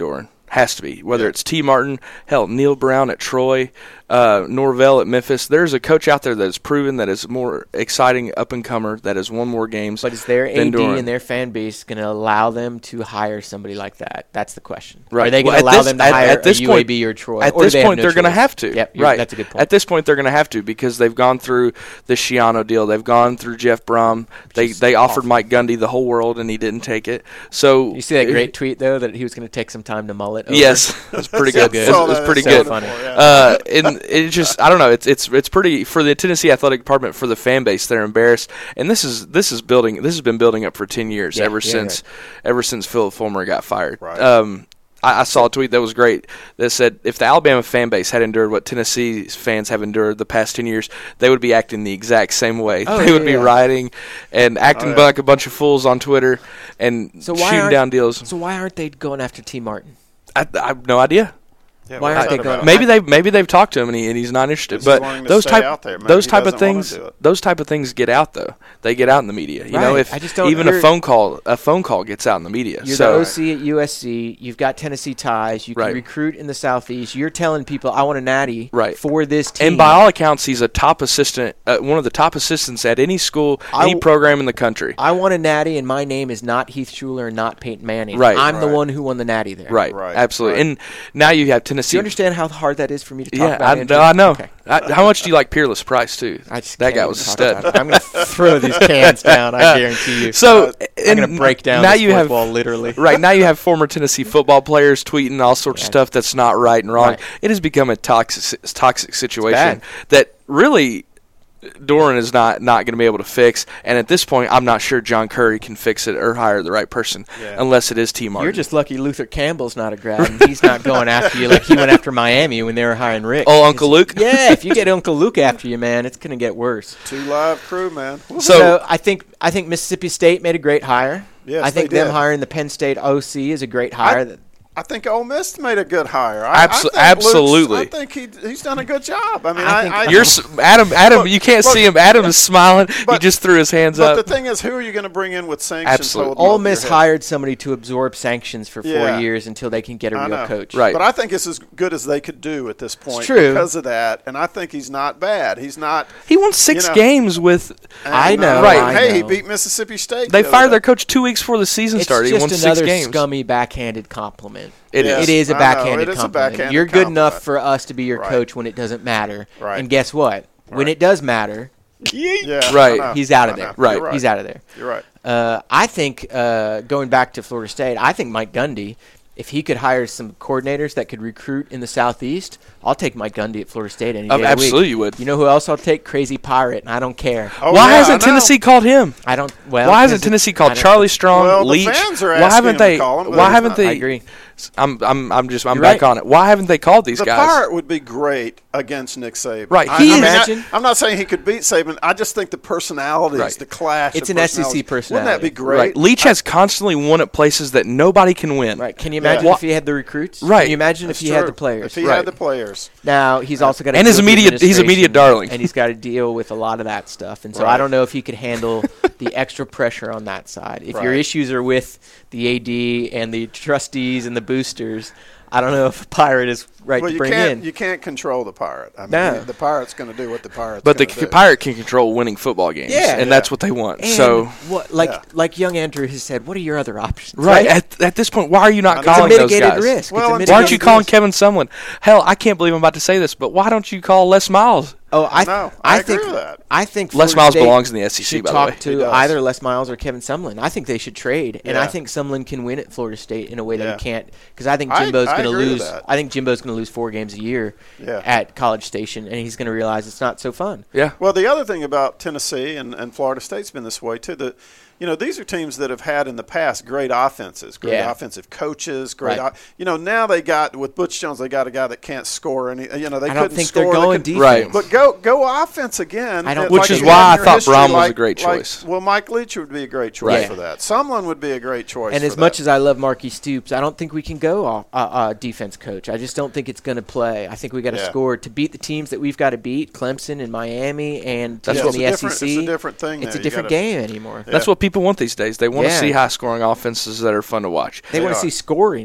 [SPEAKER 4] Has to be. Whether it's T. Martin, hell, Neil Brown at Troy, uh, Norvell at Memphis. There's a coach out there that has proven that is more exciting up-and-comer, that has won more games.
[SPEAKER 3] But is their A
[SPEAKER 4] than
[SPEAKER 3] D
[SPEAKER 4] Doran.
[SPEAKER 3] and their fan base going to allow them to hire somebody like that? That's the question.
[SPEAKER 4] Right.
[SPEAKER 3] Are they going
[SPEAKER 4] Well,
[SPEAKER 3] to
[SPEAKER 4] at
[SPEAKER 3] allow
[SPEAKER 4] this-
[SPEAKER 3] them to
[SPEAKER 4] at-
[SPEAKER 3] hire
[SPEAKER 4] at this
[SPEAKER 3] a U A
[SPEAKER 4] point-
[SPEAKER 3] B or Troy?
[SPEAKER 4] At
[SPEAKER 3] or
[SPEAKER 4] this
[SPEAKER 3] they have
[SPEAKER 4] point,
[SPEAKER 3] no
[SPEAKER 4] they're going to
[SPEAKER 3] choice?
[SPEAKER 4] have to.
[SPEAKER 3] Yep, you're-
[SPEAKER 4] right.
[SPEAKER 3] that's a good point.
[SPEAKER 4] At this point, they're going to have to because they've gone through the Schiano deal. They've gone through Jeff Brom. They they offered Mike Gundy the whole world, and he didn't take it. So
[SPEAKER 3] You see that great tweet, though, that he was going to take some time to mullet over?
[SPEAKER 4] Yes, it was pretty good.
[SPEAKER 3] good.
[SPEAKER 4] It was,
[SPEAKER 5] Saw
[SPEAKER 4] it was
[SPEAKER 5] that.
[SPEAKER 4] pretty
[SPEAKER 5] So
[SPEAKER 4] good.
[SPEAKER 3] funny.
[SPEAKER 5] Yeah.
[SPEAKER 4] Uh, and it just, I don't know. It's it's it's pretty for the Tennessee athletic department, for the fan base. They're embarrassed, and this is this is building. This has been building up for ten years,
[SPEAKER 3] Yeah,
[SPEAKER 4] ever
[SPEAKER 3] yeah,
[SPEAKER 4] since ever since Philip Fulmer got fired.
[SPEAKER 5] Right.
[SPEAKER 4] Um, I, I saw a tweet that was great that said if the Alabama fan base had endured what Tennessee's fans have endured the past ten years, they would be acting the exact same way.
[SPEAKER 3] Oh,
[SPEAKER 4] they
[SPEAKER 3] yeah,
[SPEAKER 4] would be
[SPEAKER 3] yeah.
[SPEAKER 4] rioting and acting
[SPEAKER 5] Oh, yeah.
[SPEAKER 4] like a bunch of fools on Twitter and
[SPEAKER 3] So why
[SPEAKER 4] shooting
[SPEAKER 3] aren't-
[SPEAKER 4] down deals.
[SPEAKER 3] So why aren't they going after T. Martin?
[SPEAKER 4] I, I have no idea.
[SPEAKER 5] Yeah,
[SPEAKER 3] Why
[SPEAKER 5] what's
[SPEAKER 3] aren't
[SPEAKER 5] that
[SPEAKER 3] they going-
[SPEAKER 5] about?
[SPEAKER 4] Maybe they maybe they've talked to him and, he, and he's not interested.
[SPEAKER 5] He's
[SPEAKER 4] But
[SPEAKER 5] wanting to
[SPEAKER 4] those
[SPEAKER 5] stay
[SPEAKER 4] type
[SPEAKER 5] out there. Maybe
[SPEAKER 4] those
[SPEAKER 5] he
[SPEAKER 4] type of
[SPEAKER 5] doesn't wanna
[SPEAKER 4] things
[SPEAKER 5] do it.
[SPEAKER 4] those type of things get out though. They get out in the media. You know,
[SPEAKER 3] Right.
[SPEAKER 4] if
[SPEAKER 3] I just don't
[SPEAKER 4] even a
[SPEAKER 3] hear-
[SPEAKER 4] phone call a phone call gets out in the media.
[SPEAKER 3] You're
[SPEAKER 4] so
[SPEAKER 3] the O C at U S C. You've got Tennessee ties. You can
[SPEAKER 4] Right.
[SPEAKER 3] recruit in the Southeast. You're telling people, I want a natty
[SPEAKER 4] Right.
[SPEAKER 3] for this team.
[SPEAKER 4] and by all accounts, he's a top assistant, uh, one of the top assistants at any school,
[SPEAKER 3] I
[SPEAKER 4] any
[SPEAKER 3] w-
[SPEAKER 4] program in the country.
[SPEAKER 3] I want a natty, and my name is not Heath Schuler and not Peyton Manning.
[SPEAKER 4] Right.
[SPEAKER 3] I'm the
[SPEAKER 5] Right.
[SPEAKER 3] one who won the natty there.
[SPEAKER 4] Right,
[SPEAKER 5] Right,
[SPEAKER 4] absolutely.
[SPEAKER 5] right.
[SPEAKER 4] And now you have
[SPEAKER 3] Do
[SPEAKER 4] Tennessee.
[SPEAKER 3] you understand how hard that is for me to talk
[SPEAKER 4] Yeah,
[SPEAKER 3] about?
[SPEAKER 4] I,
[SPEAKER 3] Andrew?
[SPEAKER 4] no, I know.
[SPEAKER 3] Okay.
[SPEAKER 4] I, how much do you like Peerless Price too?
[SPEAKER 3] I just
[SPEAKER 4] that
[SPEAKER 3] can't
[SPEAKER 4] guy
[SPEAKER 3] even
[SPEAKER 4] was a
[SPEAKER 3] talk
[SPEAKER 4] stud.
[SPEAKER 3] about it. I'm going to throw these cans down. I guarantee you.
[SPEAKER 4] So
[SPEAKER 3] I'm
[SPEAKER 4] and
[SPEAKER 3] going to break down
[SPEAKER 4] now
[SPEAKER 3] this
[SPEAKER 4] you
[SPEAKER 3] fourth
[SPEAKER 4] have
[SPEAKER 3] wall literally.
[SPEAKER 4] right now you have former Tennessee football players tweeting all sorts of
[SPEAKER 3] Yeah.
[SPEAKER 4] stuff that's not right and wrong.
[SPEAKER 3] Right.
[SPEAKER 4] It has become a toxic toxic situation
[SPEAKER 3] bad.
[SPEAKER 4] that really Doran is not, not going to be able to fix. And at this point, I'm not sure John Curry can fix it or hire the right person
[SPEAKER 5] Yeah.
[SPEAKER 4] unless it is T. Martin.
[SPEAKER 3] You're just lucky Luther Campbell's not a grad, and he's not going after you like he went after Miami when they were hiring Rick.
[SPEAKER 4] Oh, Uncle Luke?
[SPEAKER 3] Yeah, if you get Uncle Luke after you, man, it's going to get worse.
[SPEAKER 5] Two live crew, man.
[SPEAKER 4] So-
[SPEAKER 3] So, I think I think Mississippi State made a great hire.
[SPEAKER 5] Yes,
[SPEAKER 3] I think
[SPEAKER 5] they
[SPEAKER 3] them
[SPEAKER 5] did.
[SPEAKER 3] hiring the Penn State O C is a great hire.
[SPEAKER 5] I think Ole Miss made a good hire. I,
[SPEAKER 4] Abso-
[SPEAKER 5] I think Luke's-
[SPEAKER 4] absolutely.
[SPEAKER 5] I think he he's done a good job. I mean,
[SPEAKER 3] I
[SPEAKER 5] I,
[SPEAKER 3] think-
[SPEAKER 5] I,
[SPEAKER 4] You're s- Adam. Adam,
[SPEAKER 5] Look,
[SPEAKER 4] you can't
[SPEAKER 5] look,
[SPEAKER 4] see him. Adam is smiling. he
[SPEAKER 5] but-
[SPEAKER 4] just threw his hands
[SPEAKER 5] But
[SPEAKER 4] up.
[SPEAKER 5] the thing is, who are you going to bring in with sanctions?
[SPEAKER 4] Absolutely.
[SPEAKER 5] holding
[SPEAKER 3] Ole
[SPEAKER 5] over your
[SPEAKER 3] Miss
[SPEAKER 5] head?
[SPEAKER 3] hired somebody to absorb sanctions for four
[SPEAKER 5] Yeah.
[SPEAKER 3] years until they can get a
[SPEAKER 5] I
[SPEAKER 3] real
[SPEAKER 5] know.
[SPEAKER 3] coach.
[SPEAKER 4] Right.
[SPEAKER 5] But I think it's as good as they could do at this point
[SPEAKER 3] true.
[SPEAKER 5] because of that. And I think he's not bad. He's not.
[SPEAKER 4] he won six
[SPEAKER 5] you know,
[SPEAKER 4] games with.
[SPEAKER 3] I
[SPEAKER 5] and,
[SPEAKER 3] know,
[SPEAKER 5] uh,
[SPEAKER 4] Right.
[SPEAKER 3] I
[SPEAKER 5] Hey, he
[SPEAKER 3] know.
[SPEAKER 5] beat Mississippi State.
[SPEAKER 4] They
[SPEAKER 5] the other
[SPEAKER 4] fired
[SPEAKER 5] day.
[SPEAKER 4] their coach two weeks before the season
[SPEAKER 3] It's
[SPEAKER 4] started. He won
[SPEAKER 3] just
[SPEAKER 4] six
[SPEAKER 3] another
[SPEAKER 4] games.
[SPEAKER 3] scummy backhanded compliment.
[SPEAKER 4] It
[SPEAKER 5] Yes.
[SPEAKER 3] It is a
[SPEAKER 5] I know.
[SPEAKER 3] backhanded
[SPEAKER 5] It is a
[SPEAKER 3] compliment.
[SPEAKER 5] backhanded
[SPEAKER 3] You're good enough
[SPEAKER 5] compliment.
[SPEAKER 3] for us to be your
[SPEAKER 5] Right.
[SPEAKER 3] coach when it doesn't matter.
[SPEAKER 5] Right.
[SPEAKER 3] And guess what? When
[SPEAKER 5] Right.
[SPEAKER 3] it does matter,
[SPEAKER 5] Yeah,
[SPEAKER 4] Right.
[SPEAKER 5] I know.
[SPEAKER 3] he's out of
[SPEAKER 5] I know.
[SPEAKER 3] there.
[SPEAKER 4] Right.
[SPEAKER 5] You're right.
[SPEAKER 3] he's out of there.
[SPEAKER 5] You're right.
[SPEAKER 3] Uh, I think uh, going back to Florida State, I think Mike Gundy, if he could hire some coordinators that could recruit in the Southeast, I'll take Mike Gundy at Florida State any
[SPEAKER 4] Um,
[SPEAKER 3] day of the week.
[SPEAKER 4] absolutely you would.
[SPEAKER 3] You know who else I'll take? Crazy Pirate, and I don't care.
[SPEAKER 5] Oh,
[SPEAKER 4] Why
[SPEAKER 5] yeah, I
[SPEAKER 4] hasn't
[SPEAKER 5] know.
[SPEAKER 4] Tennessee called him?
[SPEAKER 3] I don't. Well,
[SPEAKER 4] Why hasn't
[SPEAKER 3] 'cause
[SPEAKER 4] Tennessee
[SPEAKER 3] it- I
[SPEAKER 4] called
[SPEAKER 3] don't-
[SPEAKER 4] Charlie Strong,
[SPEAKER 5] Well, the
[SPEAKER 4] Leach?
[SPEAKER 5] fans are
[SPEAKER 4] why
[SPEAKER 5] asking
[SPEAKER 4] haven't
[SPEAKER 5] him to
[SPEAKER 4] they?
[SPEAKER 5] call him, but
[SPEAKER 4] why
[SPEAKER 5] he's
[SPEAKER 4] haven't
[SPEAKER 5] not.
[SPEAKER 4] they?
[SPEAKER 3] I agree.
[SPEAKER 4] I'm I'm I'm just I'm
[SPEAKER 3] You're
[SPEAKER 4] back
[SPEAKER 3] right.
[SPEAKER 4] on it. Why haven't they called these
[SPEAKER 5] The
[SPEAKER 4] guys?
[SPEAKER 5] Pirate would be great against Nick Saban.
[SPEAKER 4] Right,
[SPEAKER 5] I,
[SPEAKER 4] he
[SPEAKER 5] I
[SPEAKER 4] is-
[SPEAKER 5] mean, I-
[SPEAKER 3] Imagine-
[SPEAKER 5] I'm not saying he could beat Saban. I just think the personalities,
[SPEAKER 4] Right.
[SPEAKER 5] the clash.
[SPEAKER 3] It's
[SPEAKER 5] of
[SPEAKER 3] an S E C
[SPEAKER 5] personalities-
[SPEAKER 3] personality.
[SPEAKER 5] Wouldn't that be great?
[SPEAKER 4] Right. Leach has constantly won at places that nobody can win.
[SPEAKER 3] Right. Can you
[SPEAKER 5] Yeah.
[SPEAKER 3] imagine
[SPEAKER 4] Wha-
[SPEAKER 3] if he had the recruits?
[SPEAKER 4] Right.
[SPEAKER 3] Can you imagine
[SPEAKER 5] That's
[SPEAKER 3] if he had
[SPEAKER 5] true.
[SPEAKER 3] the players?
[SPEAKER 5] If he
[SPEAKER 4] Right.
[SPEAKER 5] had the players.
[SPEAKER 3] Now he's also got to
[SPEAKER 4] And his
[SPEAKER 3] deal with the
[SPEAKER 4] immediate- he's immediate
[SPEAKER 3] administration,
[SPEAKER 4] darling.
[SPEAKER 3] and he's got to deal with a lot of that stuff. And so I
[SPEAKER 5] Right.
[SPEAKER 3] don't know if he could handle the extra pressure on that side. If your
[SPEAKER 5] Right.
[SPEAKER 3] issues are with the A D and the trustees and the boosters, I don't know if a Pirate is right
[SPEAKER 5] Well,
[SPEAKER 3] to
[SPEAKER 5] you
[SPEAKER 3] bring
[SPEAKER 5] can't
[SPEAKER 3] in.
[SPEAKER 5] you can't control the Pirate. I mean,
[SPEAKER 3] No.
[SPEAKER 5] the Pirate's going to do what the Pirate's
[SPEAKER 4] But the
[SPEAKER 5] gonna
[SPEAKER 4] c-
[SPEAKER 5] do.
[SPEAKER 4] Pirate can control winning football games,
[SPEAKER 3] Yeah.
[SPEAKER 4] and
[SPEAKER 5] Yeah.
[SPEAKER 4] that's what they want.
[SPEAKER 3] And
[SPEAKER 4] so
[SPEAKER 3] what, like
[SPEAKER 5] Yeah.
[SPEAKER 3] like young Andrew has said, what are your other options?
[SPEAKER 4] right at, at this point, why are you not
[SPEAKER 5] It's a
[SPEAKER 3] It's a
[SPEAKER 4] calling those
[SPEAKER 3] mitigated
[SPEAKER 4] guys?
[SPEAKER 3] risk.
[SPEAKER 5] Well,
[SPEAKER 3] it's a
[SPEAKER 5] I'm-
[SPEAKER 3] mitigated
[SPEAKER 4] Why aren't you calling
[SPEAKER 3] risk.
[SPEAKER 4] Kevin Sumlin? Hell, I can't believe I'm about to say this, but why don't you call Les Miles?
[SPEAKER 3] Oh, I th-
[SPEAKER 5] No, I
[SPEAKER 3] I
[SPEAKER 5] agree
[SPEAKER 3] think
[SPEAKER 5] with that.
[SPEAKER 3] I think
[SPEAKER 4] Les
[SPEAKER 3] Florida
[SPEAKER 4] Miles
[SPEAKER 3] State
[SPEAKER 4] belongs in the S E C,
[SPEAKER 3] should
[SPEAKER 4] by the
[SPEAKER 3] talk
[SPEAKER 4] way.
[SPEAKER 5] He
[SPEAKER 3] to
[SPEAKER 5] does.
[SPEAKER 3] either Les Miles or Kevin Sumlin. I think they should trade, and I
[SPEAKER 5] Yeah.
[SPEAKER 3] think Sumlin can win at Florida State in a way that
[SPEAKER 5] Yeah.
[SPEAKER 3] he can't. Because I think
[SPEAKER 5] I-
[SPEAKER 3] Jimbo's
[SPEAKER 5] I
[SPEAKER 3] going to
[SPEAKER 5] agree with
[SPEAKER 3] lose.
[SPEAKER 5] that.
[SPEAKER 3] I think Jimbo's going to lose four games a year
[SPEAKER 5] Yeah.
[SPEAKER 3] at College Station, and he's going to realize it's not so fun.
[SPEAKER 4] Yeah.
[SPEAKER 5] Well, the other thing about Tennessee and, and Florida State's been this way too. That you know these are teams that have had in the past great offenses, great
[SPEAKER 3] Yeah.
[SPEAKER 5] offensive coaches, great.
[SPEAKER 3] Right.
[SPEAKER 5] O- you know now they got with Butch Jones, they got a guy that can't score any. You know they
[SPEAKER 3] I don't
[SPEAKER 5] couldn't
[SPEAKER 3] think
[SPEAKER 5] score.
[SPEAKER 3] they're
[SPEAKER 5] they
[SPEAKER 3] going
[SPEAKER 5] couldn't-
[SPEAKER 3] defense.
[SPEAKER 4] Right.
[SPEAKER 5] But go go offense again.
[SPEAKER 3] I don't
[SPEAKER 5] and
[SPEAKER 3] think
[SPEAKER 4] Which
[SPEAKER 3] they
[SPEAKER 4] is
[SPEAKER 5] you
[SPEAKER 3] can.
[SPEAKER 4] why
[SPEAKER 5] have
[SPEAKER 4] I
[SPEAKER 5] in your
[SPEAKER 4] thought
[SPEAKER 5] history,
[SPEAKER 4] Brom was a
[SPEAKER 5] like-
[SPEAKER 4] great
[SPEAKER 5] like-
[SPEAKER 4] choice.
[SPEAKER 5] well, Mike Leach would be a great choice
[SPEAKER 3] Right.
[SPEAKER 5] for that. Sumlin would be a great choice.
[SPEAKER 3] And
[SPEAKER 5] for
[SPEAKER 3] as
[SPEAKER 5] that.
[SPEAKER 3] much as I love Marky Stoops, I don't think we can go off, uh, uh, defense coach. I just don't think it's going to play. I think we got to
[SPEAKER 5] Yeah.
[SPEAKER 3] score to beat the teams that we've got to beat: Clemson and Miami, and
[SPEAKER 4] That's
[SPEAKER 3] teams
[SPEAKER 4] what-
[SPEAKER 3] in the
[SPEAKER 5] it's a
[SPEAKER 3] S E C.
[SPEAKER 5] different- it's a different thing
[SPEAKER 3] It's
[SPEAKER 5] there.
[SPEAKER 3] a
[SPEAKER 5] You
[SPEAKER 3] different
[SPEAKER 5] gotta-
[SPEAKER 3] game anymore.
[SPEAKER 5] Yeah.
[SPEAKER 4] That's what people want these days. They want
[SPEAKER 3] Yeah.
[SPEAKER 4] to see high-scoring offenses that are fun to watch.
[SPEAKER 3] They
[SPEAKER 5] They
[SPEAKER 3] want to
[SPEAKER 5] are.
[SPEAKER 3] see scoring.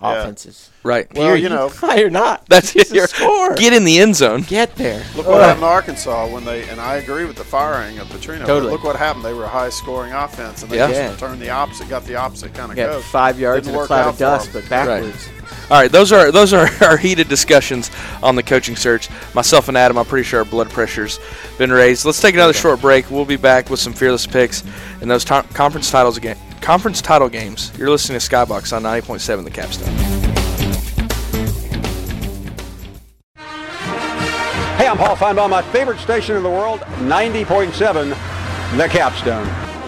[SPEAKER 3] offenses.
[SPEAKER 4] Right.
[SPEAKER 5] Well,
[SPEAKER 3] Period.
[SPEAKER 5] you know,
[SPEAKER 3] You're not.
[SPEAKER 4] That's
[SPEAKER 3] It's
[SPEAKER 4] it.
[SPEAKER 3] a
[SPEAKER 4] You're-
[SPEAKER 3] score.
[SPEAKER 4] Get in the end zone.
[SPEAKER 3] Get there.
[SPEAKER 5] look what
[SPEAKER 3] Ugh.
[SPEAKER 5] happened to Arkansas when they, and I agree with the firing of Petrino. but
[SPEAKER 3] Totally.
[SPEAKER 5] Look what happened. They were a high-scoring offense, and they
[SPEAKER 4] Yeah.
[SPEAKER 5] just
[SPEAKER 3] Yeah.
[SPEAKER 5] turned the opposite, got the opposite kind of
[SPEAKER 3] Got
[SPEAKER 5] coach.
[SPEAKER 3] five yards
[SPEAKER 5] Didn't
[SPEAKER 3] in a
[SPEAKER 5] work
[SPEAKER 3] cloud
[SPEAKER 5] out
[SPEAKER 3] of
[SPEAKER 5] for
[SPEAKER 3] dust,
[SPEAKER 5] them.
[SPEAKER 3] but backwards.
[SPEAKER 4] All right, those are those are our heated discussions on the coaching search. Myself and Adam, I'm pretty sure our blood pressure's been raised. Let's take another short break. We'll be back with some fearless picks and those to- conference titles again. Conference title games. You're listening to Skybox on ninety point seven The Capstone.
[SPEAKER 7] Hey, I'm Paul Feinbaum. My favorite station in the world, ninety point seven, The Capstone.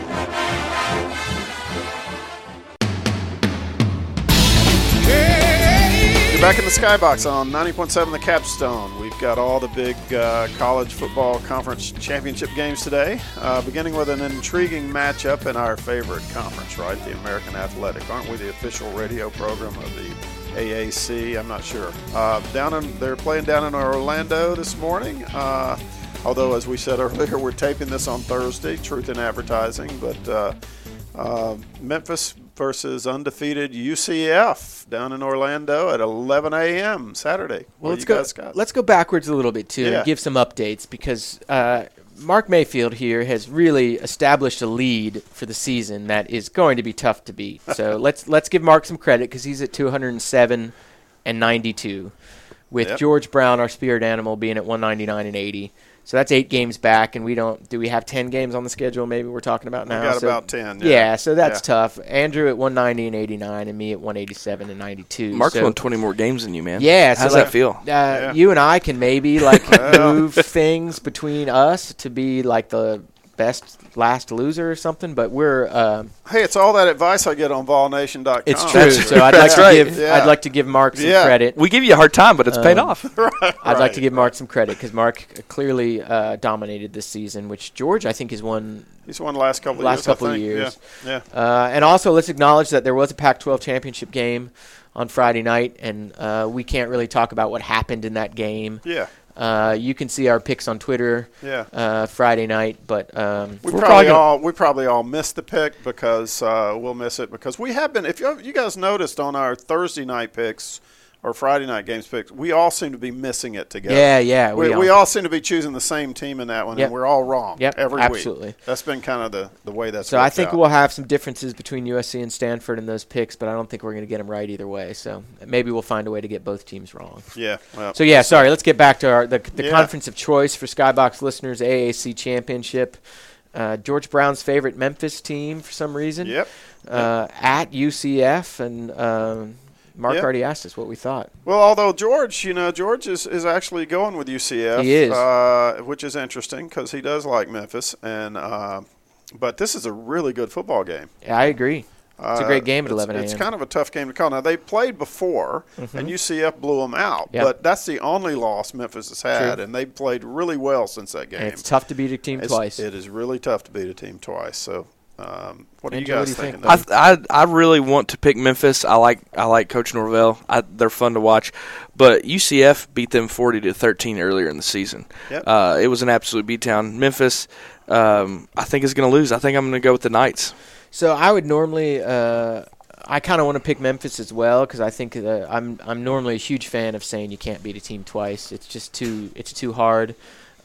[SPEAKER 5] You're back in the Skybox on ninety point seven The Capstone. We've got all the big uh, college football conference championship games today, uh, beginning with an intriguing matchup in our favorite conference, right? The American Athletic. Aren't we the official radio program of the A A C? I'm not sure. Uh, down in, they're playing down in Orlando this morning. Uh, although, as we said earlier, we're taping this on Thursday, Truth in Advertising. But uh, uh, Memphis versus undefeated U C F down in Orlando at eleven a.m. Saturday.
[SPEAKER 3] Well,
[SPEAKER 5] What
[SPEAKER 3] let's
[SPEAKER 5] you
[SPEAKER 3] go.
[SPEAKER 5] guys got?
[SPEAKER 3] Let's go backwards a little bit too
[SPEAKER 5] Yeah.
[SPEAKER 3] and give some updates because uh, Mark Mayfield here has really established a lead for the season that is going to be tough to beat. So let's let's give Mark some credit because he's at two hundred seven and ninety-two, with
[SPEAKER 5] Yep.
[SPEAKER 3] George Brown, our spirit animal, being at one ninety-nine and eighty. So that's eight games back, and we don't. Do we have ten games on the schedule? Maybe we're talking about now.
[SPEAKER 5] We got
[SPEAKER 3] So-
[SPEAKER 5] about ten.
[SPEAKER 3] Yeah,
[SPEAKER 5] Yeah,
[SPEAKER 3] so that's
[SPEAKER 5] Yeah.
[SPEAKER 3] tough. Andrew at one ninety and eighty-nine, and me at one eighty-seven and ninety-two.
[SPEAKER 4] Mark's
[SPEAKER 3] so,
[SPEAKER 4] won twenty more games than you, man.
[SPEAKER 3] Yeah, so
[SPEAKER 4] How's
[SPEAKER 3] like,
[SPEAKER 4] that feel?
[SPEAKER 3] Uh, You and I can maybe like
[SPEAKER 5] Well.
[SPEAKER 3] move things between us to be like the best last loser or something, but we're. Uh,
[SPEAKER 5] Hey, it's all that advice I get on vol nation dot com.
[SPEAKER 3] it's true.
[SPEAKER 4] That's-
[SPEAKER 3] So I'd like
[SPEAKER 4] that's
[SPEAKER 3] to
[SPEAKER 4] right.
[SPEAKER 3] give.
[SPEAKER 5] Yeah.
[SPEAKER 3] I'd like to give Mark some
[SPEAKER 5] Yeah.
[SPEAKER 3] credit.
[SPEAKER 4] We give you a hard time, but it's paid
[SPEAKER 3] Um,
[SPEAKER 4] off.
[SPEAKER 3] I'd like to
[SPEAKER 5] Right,
[SPEAKER 3] give Mark some credit because Mark clearly uh, dominated this season, which George I think has won.
[SPEAKER 5] He's won the last couple of
[SPEAKER 3] Last
[SPEAKER 5] years.
[SPEAKER 3] couple
[SPEAKER 5] I
[SPEAKER 3] of
[SPEAKER 5] think.
[SPEAKER 3] years.
[SPEAKER 5] Yeah. yeah.
[SPEAKER 3] Uh, and also, let's acknowledge that there was a Pac twelve championship game on Friday night, and uh, we can't really talk about what happened in that game.
[SPEAKER 5] Yeah.
[SPEAKER 3] Uh, you can see our picks on Twitter
[SPEAKER 5] Yeah.
[SPEAKER 3] uh, Friday night, but um,
[SPEAKER 5] We
[SPEAKER 3] we're
[SPEAKER 5] probably
[SPEAKER 3] gonna-
[SPEAKER 5] all we probably all missed the pick because uh, we'll miss it because we have been. If you, you guys noticed on our Thursday night picks or Friday night games picks, we all seem to be missing it together.
[SPEAKER 3] Yeah, yeah,
[SPEAKER 5] We,
[SPEAKER 3] we
[SPEAKER 5] we,
[SPEAKER 3] are.
[SPEAKER 5] all seem to be choosing the same team in that one,
[SPEAKER 3] Yep.
[SPEAKER 5] and we're all wrong.
[SPEAKER 3] Yep,
[SPEAKER 5] every
[SPEAKER 3] absolutely.
[SPEAKER 5] week. That's been kind of the, the way that's.
[SPEAKER 3] So I
[SPEAKER 5] worked
[SPEAKER 3] think
[SPEAKER 5] out.
[SPEAKER 3] we'll have some differences between U S C and Stanford in those picks, but I don't think we're going to get them right either way. So maybe we'll find a way to get both teams wrong.
[SPEAKER 5] Yeah. Well,
[SPEAKER 3] So yeah, sorry. Let's get back to our the, the
[SPEAKER 5] Yeah.
[SPEAKER 3] conference of choice for Skybox listeners, A A C Championship. Uh, George Brown's favorite Memphis team for some reason.
[SPEAKER 5] Yep.
[SPEAKER 3] Uh, at U C F, and um, Mark
[SPEAKER 5] Yep.
[SPEAKER 3] already asked us what we thought.
[SPEAKER 5] Well, although George, you know, George is, is actually going with U C F.
[SPEAKER 3] He is.
[SPEAKER 5] Uh, which is interesting because he does like Memphis. and uh, But this is a really good football game.
[SPEAKER 3] Yeah, I agree. It's a
[SPEAKER 5] Uh,
[SPEAKER 3] great game at
[SPEAKER 5] it's-
[SPEAKER 3] eleven a m.
[SPEAKER 5] It's kind of a tough game to call. Now, they played before, and U C F blew them out.
[SPEAKER 3] Yep.
[SPEAKER 5] But that's the only loss Memphis has had,
[SPEAKER 3] True.
[SPEAKER 5] and they played really well since that game.
[SPEAKER 3] And it's tough to beat a team
[SPEAKER 5] It's-
[SPEAKER 3] twice.
[SPEAKER 5] It is really tough to beat a team twice. So, um, what are you
[SPEAKER 3] Andrew, what
[SPEAKER 5] guys
[SPEAKER 3] do you
[SPEAKER 5] thinking?
[SPEAKER 3] think?
[SPEAKER 4] I, I I really want to pick Memphis. I like I like Coach Norvell. I, they're fun to watch, but U C F beat them forty to thirteen earlier in the season.
[SPEAKER 5] Yep.
[SPEAKER 4] Uh, it was an absolute beatdown. Memphis, um, I think is going to lose. I think I'm going to go with the Knights.
[SPEAKER 3] So I would normally, uh, I kind of want to pick Memphis as well because I think uh, I'm I'm normally a huge fan of saying you can't beat a team twice. It's just too it's too hard.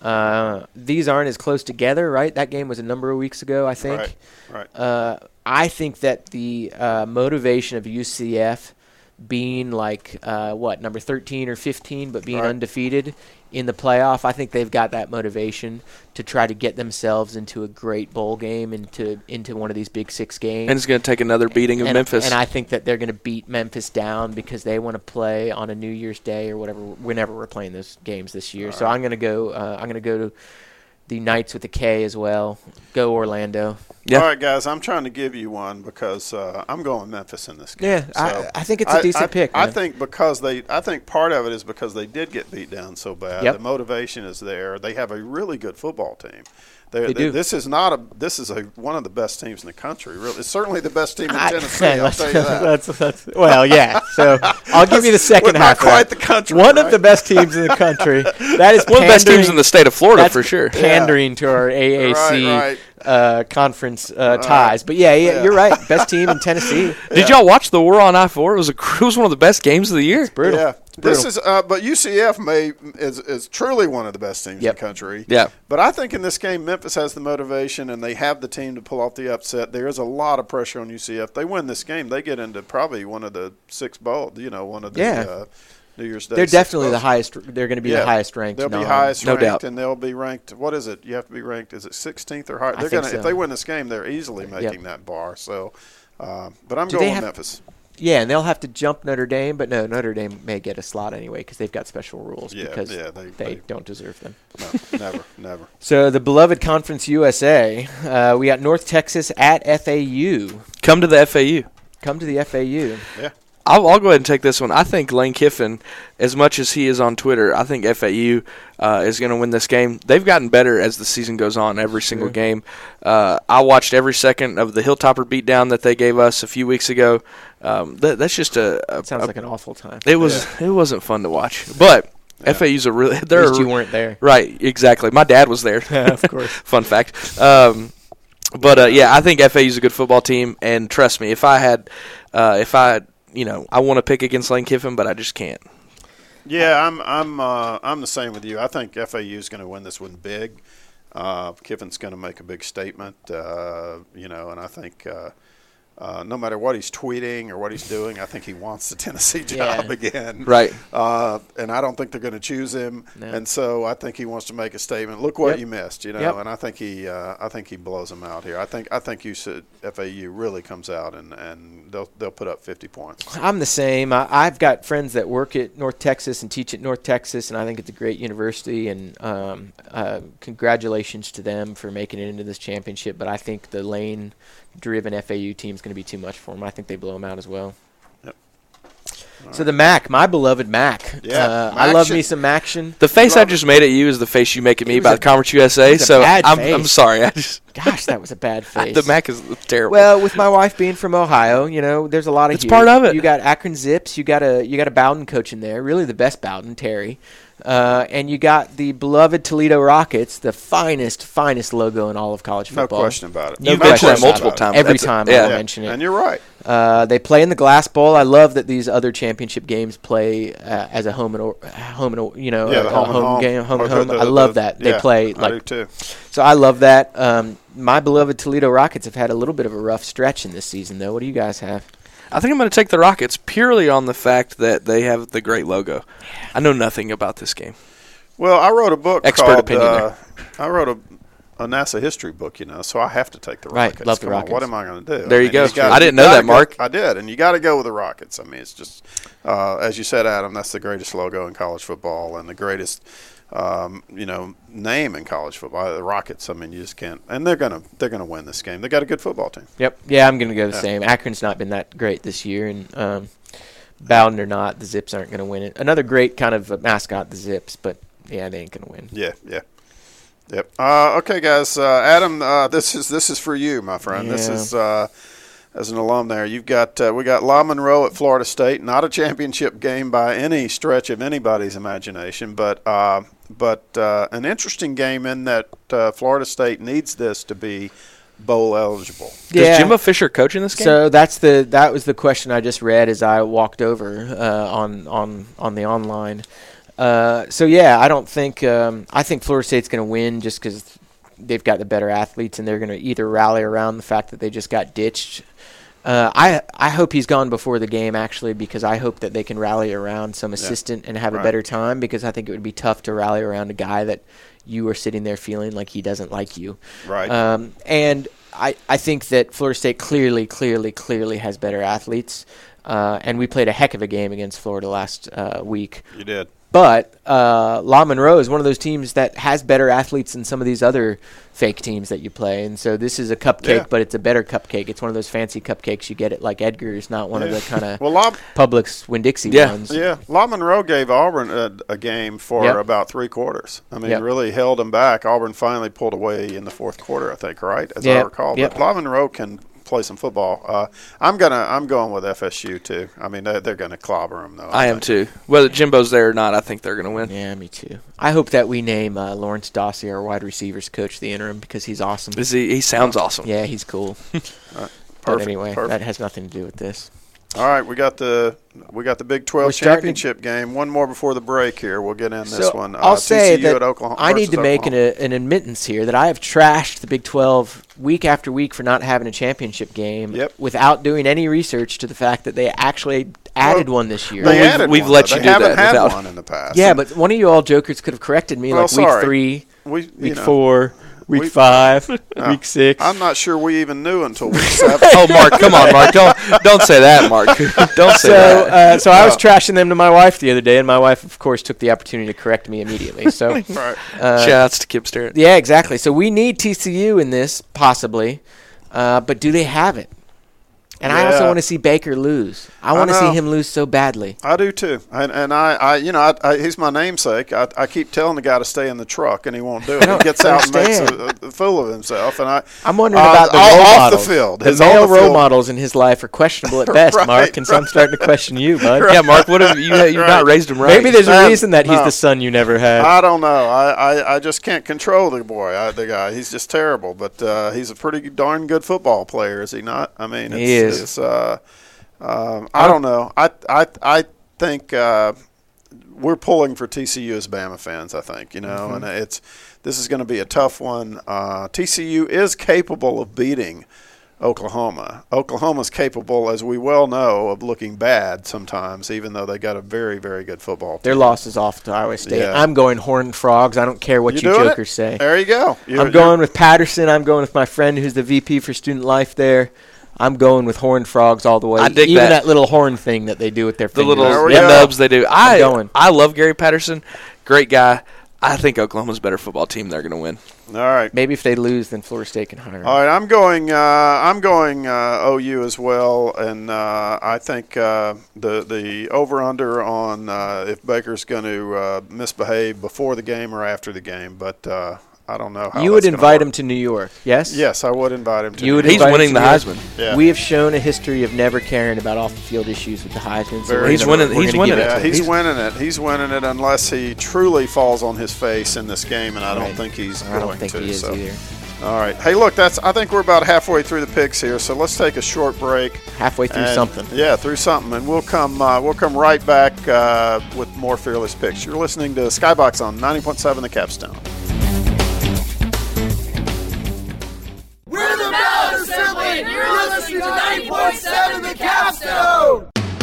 [SPEAKER 3] Uh, these aren't as close together, right? That game was a number of weeks ago, I think.
[SPEAKER 5] Right, right.
[SPEAKER 3] Uh, I think that the uh, motivation of U C F being like uh, what number thirteen or fifteen, but being
[SPEAKER 5] Right.
[SPEAKER 3] undefeated in the playoff, I think they've got that motivation to try to get themselves into a great bowl game, into into one of these Big Six games.
[SPEAKER 4] And it's going to take another beating of
[SPEAKER 3] and,
[SPEAKER 4] Memphis.
[SPEAKER 3] And I think that they're going to beat Memphis down because they want to play on a New Year's Day or whatever. Whenever we're playing those games this year, so I'm going to go. Uh, I'm going to go to the Knights with a K as well. Go Orlando.
[SPEAKER 4] Yeah.
[SPEAKER 5] All right, guys, I'm trying to give you one because uh, I'm going Memphis in this game.
[SPEAKER 3] Yeah, I-
[SPEAKER 5] So
[SPEAKER 3] I think it's a decent
[SPEAKER 5] I,
[SPEAKER 3] pick,
[SPEAKER 5] I
[SPEAKER 3] man.
[SPEAKER 5] think because they, I think part of it is because they did get beat down so bad.
[SPEAKER 3] Yep.
[SPEAKER 5] The motivation is there. They have a really good football team. They're,
[SPEAKER 3] They do.
[SPEAKER 5] This is not a. This is a one of the best teams in the country. Really, it's certainly the best team in
[SPEAKER 3] I-
[SPEAKER 5] Tennessee. I'll
[SPEAKER 3] that's-
[SPEAKER 5] tell you that.
[SPEAKER 3] that's- that's- well, yeah. So I'll give you the second
[SPEAKER 5] Well,
[SPEAKER 3] half.
[SPEAKER 5] not
[SPEAKER 3] of
[SPEAKER 5] quite
[SPEAKER 3] that.
[SPEAKER 5] the country,
[SPEAKER 3] One of
[SPEAKER 5] right?
[SPEAKER 3] the best teams in the country. That is
[SPEAKER 4] One of the best teams
[SPEAKER 3] pandering-
[SPEAKER 4] in the state of Florida
[SPEAKER 3] that's
[SPEAKER 4] for sure.
[SPEAKER 3] Pandering to our A A C
[SPEAKER 5] Right, right.
[SPEAKER 3] uh, conference uh, ties. But yeah, yeah, you're right. Best team in Tennessee.
[SPEAKER 4] Did y'all watch the War on I four? It was a it was one of the best games of the year.
[SPEAKER 3] Brutal.
[SPEAKER 5] Yeah, this is. Uh, but U C F may is is truly one of the best teams
[SPEAKER 3] Yep.
[SPEAKER 5] in the country.
[SPEAKER 4] Yeah.
[SPEAKER 5] But I think in this game, Memphis has the motivation, and they have the team to pull off the upset. There is a lot of pressure on U C F. They win this game, they get into probably one of the six bowl. You know, one of the
[SPEAKER 3] Yeah.
[SPEAKER 5] uh, New Year's Day.
[SPEAKER 3] They're
[SPEAKER 5] six
[SPEAKER 3] definitely the
[SPEAKER 5] bowls.
[SPEAKER 3] highest. They're going to be
[SPEAKER 5] Yeah.
[SPEAKER 3] the highest ranked.
[SPEAKER 5] They'll be
[SPEAKER 3] non-
[SPEAKER 5] highest
[SPEAKER 4] No
[SPEAKER 5] ranked,
[SPEAKER 4] doubt.
[SPEAKER 5] and they'll be ranked. What is it? You have to be ranked. Is it sixteenth or higher?
[SPEAKER 3] I
[SPEAKER 5] They're
[SPEAKER 3] think
[SPEAKER 5] gonna
[SPEAKER 3] so.
[SPEAKER 5] if they win this game, they're easily making that bar. So, uh, but I'm
[SPEAKER 3] Do they
[SPEAKER 5] going
[SPEAKER 3] have-
[SPEAKER 5] Memphis.
[SPEAKER 3] Yeah, and they'll have to jump Notre Dame, but no, Notre Dame may get a slot anyway because they've got special rules
[SPEAKER 5] Yeah,
[SPEAKER 3] because
[SPEAKER 5] yeah, they-
[SPEAKER 3] they,
[SPEAKER 5] they-
[SPEAKER 3] don't deserve them.
[SPEAKER 5] No, never, never.
[SPEAKER 3] So the beloved Conference U S A, uh, we got North Texas at F A U.
[SPEAKER 4] Come to the F A U.
[SPEAKER 3] Come to the F A U.
[SPEAKER 5] Yeah.
[SPEAKER 4] I'll, I'll go ahead and take this one. I think Lane Kiffin, as much as he is on Twitter, I think F A U uh, is going to win this game. They've gotten better as the season goes on, every single
[SPEAKER 3] Sure.
[SPEAKER 4] game. Uh, I watched every second of the Hilltopper beatdown that they gave us a few weeks ago. Um, that, that's just a, a
[SPEAKER 3] Sounds
[SPEAKER 4] a-
[SPEAKER 3] like an awful time.
[SPEAKER 4] it was it wasn't fun to watch. But F A U's a really
[SPEAKER 3] At
[SPEAKER 4] they're
[SPEAKER 3] least
[SPEAKER 4] a-
[SPEAKER 3] you weren't there.
[SPEAKER 4] right exactly. My dad was there.
[SPEAKER 3] Of course.
[SPEAKER 4] Fun fact. Um, but uh, yeah, I think F A U's a good football team, and trust me, if I had, uh, if I, had, you know, I want to pick against Lane Kiffin, but I just can't.
[SPEAKER 5] Yeah, I'm I'm uh, I'm the same with you. I think F A U is going to win this one big. Uh, Kiffin's going to make a big statement, uh, you know, and I think uh, uh, no matter what he's tweeting or what he's doing, I think he wants the Tennessee job
[SPEAKER 3] Yeah.
[SPEAKER 5] again.
[SPEAKER 4] Right.
[SPEAKER 5] Uh, and I don't think they're going to choose him.
[SPEAKER 3] No.
[SPEAKER 5] And so I think he wants to make a statement. Look what
[SPEAKER 3] Yep.
[SPEAKER 5] you missed, you know.
[SPEAKER 3] Yep.
[SPEAKER 5] And I think he uh, I think he blows them out here. I think I think you said F A U really comes out and, and they'll they'll put up fifty points.
[SPEAKER 3] I'm the same. I, I've got friends that work at North Texas and teach at North Texas, and I think it's a great university. And um, uh, congratulations to them for making it into this championship. But I think the lane-driven F A U team is going to be too much for them. I think they blow them out as well.
[SPEAKER 5] Yep.
[SPEAKER 3] So the Mac, my beloved Mac.
[SPEAKER 5] Yeah,
[SPEAKER 3] uh, I love
[SPEAKER 5] Maction.
[SPEAKER 3] me some action.
[SPEAKER 4] The face I
[SPEAKER 5] Love
[SPEAKER 4] just made at you is the face you make at me
[SPEAKER 3] It was
[SPEAKER 4] about
[SPEAKER 3] a-
[SPEAKER 4] Conference U S A.
[SPEAKER 3] was a
[SPEAKER 4] So
[SPEAKER 3] bad
[SPEAKER 4] I'm,
[SPEAKER 3] face.
[SPEAKER 4] I'm sorry. I just
[SPEAKER 3] Gosh, that was a bad face.
[SPEAKER 4] the Mac is terrible.
[SPEAKER 3] Well, with my wife being from Ohio, you know, there's a lot of
[SPEAKER 4] It's
[SPEAKER 3] here.
[SPEAKER 4] part of it.
[SPEAKER 3] You got Akron Zips, you got a you got a Bowden coach in there, really the best Bowden, Terry, uh, and you got the beloved Toledo Rockets, the finest finest logo in all of college
[SPEAKER 5] No
[SPEAKER 3] football.
[SPEAKER 5] question about it.
[SPEAKER 3] No
[SPEAKER 4] You've
[SPEAKER 3] question
[SPEAKER 4] mentioned that
[SPEAKER 3] about
[SPEAKER 4] multiple
[SPEAKER 3] it.
[SPEAKER 4] times.
[SPEAKER 3] Every
[SPEAKER 4] That's a-
[SPEAKER 3] time
[SPEAKER 4] yeah.
[SPEAKER 3] I mention it.
[SPEAKER 5] And you're right.
[SPEAKER 3] Uh, they play in the Glass Bowl. I love that these other championship games play uh, as a home and or, home and or, you know
[SPEAKER 5] Yeah,
[SPEAKER 3] a,
[SPEAKER 5] the
[SPEAKER 3] a
[SPEAKER 5] home and home.
[SPEAKER 3] game, home and
[SPEAKER 5] Or
[SPEAKER 3] home.
[SPEAKER 5] the-
[SPEAKER 3] I
[SPEAKER 5] the-
[SPEAKER 3] love
[SPEAKER 5] the-
[SPEAKER 3] that they
[SPEAKER 5] yeah,
[SPEAKER 3] play
[SPEAKER 5] I
[SPEAKER 3] like
[SPEAKER 5] do too.
[SPEAKER 3] so. I love that. Um, my beloved Toledo Rockets have had a little bit of a rough stretch in this season, though. What do you guys have?
[SPEAKER 4] I think I'm going to take the Rockets purely on the fact that they have the great logo. I know nothing about this game.
[SPEAKER 5] Well, I wrote a book
[SPEAKER 4] Expert
[SPEAKER 5] called,
[SPEAKER 4] opinion
[SPEAKER 5] uh, I wrote a, a NASA history book, you know, so I have to take the
[SPEAKER 3] Right,
[SPEAKER 5] Rockets.
[SPEAKER 3] love the
[SPEAKER 5] Come on,
[SPEAKER 3] Rockets.
[SPEAKER 5] what am I going to do?
[SPEAKER 4] There you go.
[SPEAKER 5] gotta-
[SPEAKER 4] I didn't
[SPEAKER 5] you
[SPEAKER 4] know
[SPEAKER 5] gotta
[SPEAKER 4] that, Mark.
[SPEAKER 5] Go, I did, and you got to go with the Rockets. I mean, it's just, uh, as you said, Adam, that's the greatest logo in college football and the greatest, um, you know, name in college football. The Rockets. I mean, you just can't, and they're gonna they're gonna win this game. They got a good football team.
[SPEAKER 3] Yep. Yeah, I'm going to go the
[SPEAKER 5] Yeah.
[SPEAKER 3] same. Akron's not been that great this year, and um, Bowden or not, the Zips aren't going to win it. Another great kind of uh, mascot, the Zips, but yeah, they ain't going to win.
[SPEAKER 5] Yeah, yeah. Yep. Uh, okay, guys. Uh, Adam, uh, this is this is for you, my friend. This
[SPEAKER 3] Yeah.
[SPEAKER 5] is uh, as an alum there. You've got uh, we got La Monroe at Florida State. Not a championship game by any stretch of anybody's imagination, but uh, but uh, an interesting game in that uh, Florida State needs this to be bowl eligible.
[SPEAKER 4] Does Jimbo Fisher coach in this game?
[SPEAKER 3] So that's the that was the question I just read as I walked over uh, on on on the online. Uh, so yeah, I don't think um, I think Florida State's going to win just because they've got the better athletes and they're going to either rally around the fact that they just got ditched. Uh, I I hope he's gone before the game actually because I hope that they can rally around some assistant and have
[SPEAKER 5] Right.
[SPEAKER 3] a better time because I think it would be tough to rally around a guy that you are sitting there feeling like he doesn't like you.
[SPEAKER 5] Right.
[SPEAKER 3] Um, and I, I think that Florida State clearly, clearly, clearly has better athletes. Uh, and we played a heck of a game against Florida last uh, week.
[SPEAKER 5] You did.
[SPEAKER 3] But uh, La Monroe is one of those teams that has better athletes than some of these other fake teams that you play. And so this is a cupcake,
[SPEAKER 5] Yeah.
[SPEAKER 3] but it's a better cupcake. It's one of those fancy cupcakes you get at like Edgar's, not one of
[SPEAKER 5] Yeah.
[SPEAKER 3] the kind of
[SPEAKER 5] Well, La,
[SPEAKER 3] Publix Winn-Dixie
[SPEAKER 4] Yeah.
[SPEAKER 3] ones.
[SPEAKER 5] yeah, La Monroe gave Auburn a, a game for
[SPEAKER 3] Yep.
[SPEAKER 5] about three quarters. I mean,
[SPEAKER 3] Yep.
[SPEAKER 5] really held them back. Auburn finally pulled away in the fourth quarter, I think, right? As I
[SPEAKER 3] Yep.
[SPEAKER 5] recall.
[SPEAKER 3] Yep.
[SPEAKER 5] But La Monroe can play some football. Uh, I'm gonna I'm going with F S U too. I mean, they're, they're going to clobber them though.
[SPEAKER 4] I, I am too. Whether Jimbo's there or not, I think they're going to win.
[SPEAKER 3] Yeah, me too. I hope that we name uh, Lawrence Dossie, our wide receivers coach, the interim, because he's awesome.
[SPEAKER 4] Is he? He sounds awesome.
[SPEAKER 3] Yeah, he's cool.
[SPEAKER 5] Perfect,
[SPEAKER 3] But anyway,
[SPEAKER 5] perfect.
[SPEAKER 3] that has nothing to do with this.
[SPEAKER 5] All right, we got the we got the Big twelve
[SPEAKER 3] We're starting-
[SPEAKER 5] championship game. One more before the break here. We'll get in this
[SPEAKER 3] So
[SPEAKER 5] one. Uh,
[SPEAKER 3] I'll say
[SPEAKER 5] T C U
[SPEAKER 3] that
[SPEAKER 5] at Oklahoma
[SPEAKER 3] I need
[SPEAKER 5] versus
[SPEAKER 3] to make an,
[SPEAKER 5] Oklahoma.
[SPEAKER 3] an admittance here that I have trashed the Big twelve week after week for not having a championship game
[SPEAKER 5] Yep.
[SPEAKER 3] without doing any research to the fact that they actually added
[SPEAKER 5] Well,
[SPEAKER 3] one this year.
[SPEAKER 5] They
[SPEAKER 4] we've-
[SPEAKER 5] added
[SPEAKER 4] we've
[SPEAKER 5] one,
[SPEAKER 4] let
[SPEAKER 5] though.
[SPEAKER 4] you
[SPEAKER 5] they
[SPEAKER 4] do
[SPEAKER 5] haven't
[SPEAKER 4] that
[SPEAKER 5] had
[SPEAKER 4] without-
[SPEAKER 5] one in the past.
[SPEAKER 3] yeah,
[SPEAKER 5] And
[SPEAKER 3] but one of you all jokers could have corrected me
[SPEAKER 5] Well,
[SPEAKER 3] like
[SPEAKER 5] sorry.
[SPEAKER 3] week three,
[SPEAKER 5] we, you
[SPEAKER 3] week
[SPEAKER 5] know,
[SPEAKER 3] four, week
[SPEAKER 5] we-
[SPEAKER 3] five,
[SPEAKER 5] uh,
[SPEAKER 3] week six.
[SPEAKER 5] I'm not sure we even knew until week seven.
[SPEAKER 4] Oh, Mark, come on, Mark. Don't don't say that, Mark. Don't say
[SPEAKER 3] So,
[SPEAKER 4] that.
[SPEAKER 3] uh, so I was
[SPEAKER 5] Uh,
[SPEAKER 3] trashing them to my wife the other day, and my wife, of course, took the opportunity to correct me immediately. So,
[SPEAKER 5] right.
[SPEAKER 3] uh,
[SPEAKER 4] Shout outs to Kip Starrett.
[SPEAKER 3] yeah, exactly. So we need T C U in this, possibly, uh, but do they have it? And I also
[SPEAKER 5] Yeah.
[SPEAKER 3] want to see Baker lose. I
[SPEAKER 5] I
[SPEAKER 3] want to see
[SPEAKER 5] know.
[SPEAKER 3] him lose so badly.
[SPEAKER 5] I do too, and and I, I you know, I, I, he's my namesake. I, I keep telling the guy to stay in the truck, and he won't do it.
[SPEAKER 3] don't
[SPEAKER 5] He gets out and makes
[SPEAKER 3] understand.
[SPEAKER 5] a, a fool of himself, and I.
[SPEAKER 3] I'm wondering
[SPEAKER 5] uh,
[SPEAKER 3] about the
[SPEAKER 5] off-
[SPEAKER 3] role
[SPEAKER 5] off
[SPEAKER 3] models.
[SPEAKER 5] the field.
[SPEAKER 3] The
[SPEAKER 5] His on
[SPEAKER 3] male
[SPEAKER 5] the
[SPEAKER 3] role
[SPEAKER 5] field-
[SPEAKER 3] models in his life are questionable at best,
[SPEAKER 5] Right,
[SPEAKER 3] Mark, and so I'm
[SPEAKER 5] right.
[SPEAKER 3] starting to question you, bud.
[SPEAKER 4] Yeah, Mark. What have you? You've
[SPEAKER 5] Right.
[SPEAKER 4] not raised him right.
[SPEAKER 3] Maybe there's a
[SPEAKER 5] Man,
[SPEAKER 3] reason that he's
[SPEAKER 5] no.
[SPEAKER 3] the son you never had.
[SPEAKER 5] I don't know. I, I, I just can't control the boy, I, the guy. He's just terrible, but uh, he's a pretty darn good football player, is he not? I mean, it's,
[SPEAKER 3] He is.
[SPEAKER 5] It's, uh, um, I don't know. I, I, I think uh, we're pulling for T C U as Bama fans. I think you know,
[SPEAKER 3] Mm-hmm.
[SPEAKER 5] and it's this is going to be a tough one. Uh, T C U is capable of beating Oklahoma. Oklahoma's capable, as we well know, of looking bad sometimes, even though they got a very, very good football team.
[SPEAKER 3] Their loss is off to Iowa State.
[SPEAKER 5] Yeah.
[SPEAKER 3] I'm going Horned Frogs. I don't care what you,
[SPEAKER 5] doing it?
[SPEAKER 3] jokers say.
[SPEAKER 5] There you go. You're-
[SPEAKER 3] I'm going with Patterson. I'm going with my friend who's the V P for Student Life there. I'm going with Horned Frogs all the way.
[SPEAKER 4] I dig
[SPEAKER 3] Even
[SPEAKER 4] that.
[SPEAKER 3] that little horn thing that they do with their
[SPEAKER 4] the
[SPEAKER 3] fingers.
[SPEAKER 4] little
[SPEAKER 5] There we
[SPEAKER 4] the
[SPEAKER 5] go.
[SPEAKER 4] nubs they do. I
[SPEAKER 3] going.
[SPEAKER 4] I love Gary Patterson. Great guy. I think Oklahoma's a better football team. They're going to win.
[SPEAKER 5] All right.
[SPEAKER 3] Maybe if they lose, then Florida State can hire 'em.
[SPEAKER 5] All right, I'm going. Uh, I'm going uh, O U as well, and uh, I think uh, the the over under on uh, if Baker's going to uh, misbehave before the game or after the game, but uh, I don't know how
[SPEAKER 3] You would
[SPEAKER 5] that's gonna
[SPEAKER 3] invite
[SPEAKER 5] work.
[SPEAKER 3] him to New York, yes?
[SPEAKER 5] Yes, I would invite him to.
[SPEAKER 3] You would
[SPEAKER 5] New
[SPEAKER 4] He's
[SPEAKER 5] York.
[SPEAKER 3] invite
[SPEAKER 4] winning the
[SPEAKER 3] him to New
[SPEAKER 4] Heisman.
[SPEAKER 5] Yeah.
[SPEAKER 3] We have shown a history of never caring about off-the-field issues with the Heisman. So
[SPEAKER 5] Very
[SPEAKER 3] we're
[SPEAKER 4] He's
[SPEAKER 3] gonna-
[SPEAKER 4] winning-
[SPEAKER 3] we're
[SPEAKER 4] he's
[SPEAKER 3] gonna
[SPEAKER 4] winning
[SPEAKER 3] give
[SPEAKER 4] it.
[SPEAKER 5] Yeah,
[SPEAKER 3] to him.
[SPEAKER 5] he's winning it. He's winning it unless he truly falls on his face in this game, and I don't
[SPEAKER 3] Right.
[SPEAKER 5] think he's
[SPEAKER 3] I
[SPEAKER 5] going
[SPEAKER 3] don't think
[SPEAKER 5] to.
[SPEAKER 3] he is
[SPEAKER 5] so.
[SPEAKER 3] either.
[SPEAKER 5] All right. Hey, look, that's. I think we're about halfway through the picks here, so let's take a short break.
[SPEAKER 3] Halfway through
[SPEAKER 5] And-
[SPEAKER 3] something.
[SPEAKER 5] Yeah, through something, and we'll come. Uh, we'll come right back uh, with more Fearless Picks. You're listening to Skybox on ninety point seven The Capstone.
[SPEAKER 2] We're the Ballot Assembly, and you're listening to ninety point seven The Capstone!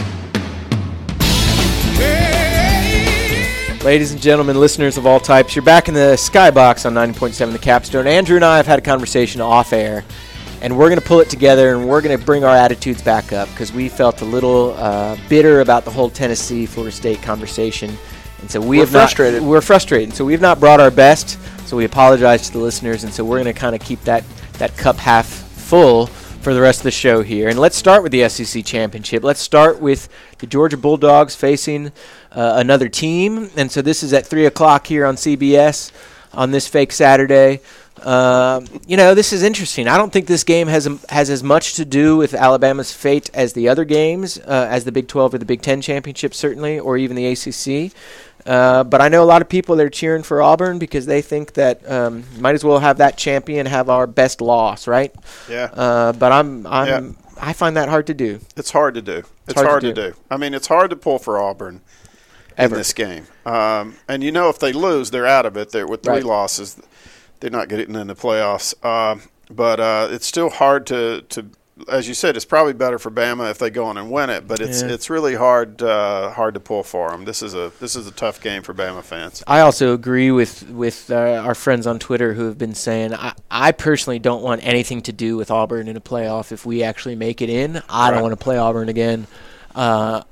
[SPEAKER 3] Ladies and gentlemen, listeners of all types, you're back in the Skybox on ninety point seven The Capstone. Andrew and I have had a conversation off air, and we're going to pull it together, and we're going to bring our attitudes back up because we felt a little uh, bitter about the whole Tennessee Florida State conversation, and so we
[SPEAKER 4] We're
[SPEAKER 3] have
[SPEAKER 4] frustrated.
[SPEAKER 3] Not, we're frustrated, so we have not brought our best. So we apologize to the listeners, and so we're going to kind of keep that that cup half full for the rest of the show here. And let's start with the S E C Championship. Let's start with the Georgia Bulldogs facing uh, another team. And so this is at three o'clock here on C B S on this fake Saturday. Um, you know, this is interesting. I don't think this game has um, has as much to do with Alabama's fate as the other games, uh, as the Big twelve or the Big ten championship, certainly, or even the A C C. Uh, but I know a lot of people that are cheering for Auburn because they think that um, might as well have that champion have our best loss, right?
[SPEAKER 5] Yeah,
[SPEAKER 3] Uh, but I'm I'm
[SPEAKER 5] Yeah.
[SPEAKER 3] I find that hard to do.
[SPEAKER 5] it's hard to do. It's,
[SPEAKER 3] hard
[SPEAKER 5] hard,
[SPEAKER 3] to
[SPEAKER 5] to, do. I mean, it's hard to pull for Auburn
[SPEAKER 3] Ever.
[SPEAKER 5] in this game. Um, and you know, if they lose, they're out of it. They're with three
[SPEAKER 3] Right.
[SPEAKER 5] losses. They're not getting in the playoffs. Um, but uh, it's still hard to, to, as you said, it's probably better for Bama if they go on and win it. But it's
[SPEAKER 3] Yeah.
[SPEAKER 5] it's really hard uh, hard to pull for them. This is a this is a tough game for Bama fans.
[SPEAKER 3] I also agree with with uh, our friends on Twitter who have been saying I, I personally don't want anything to do with Auburn in a playoff if we actually make it in. I don't
[SPEAKER 5] Right.
[SPEAKER 3] want to play Auburn again. Uh,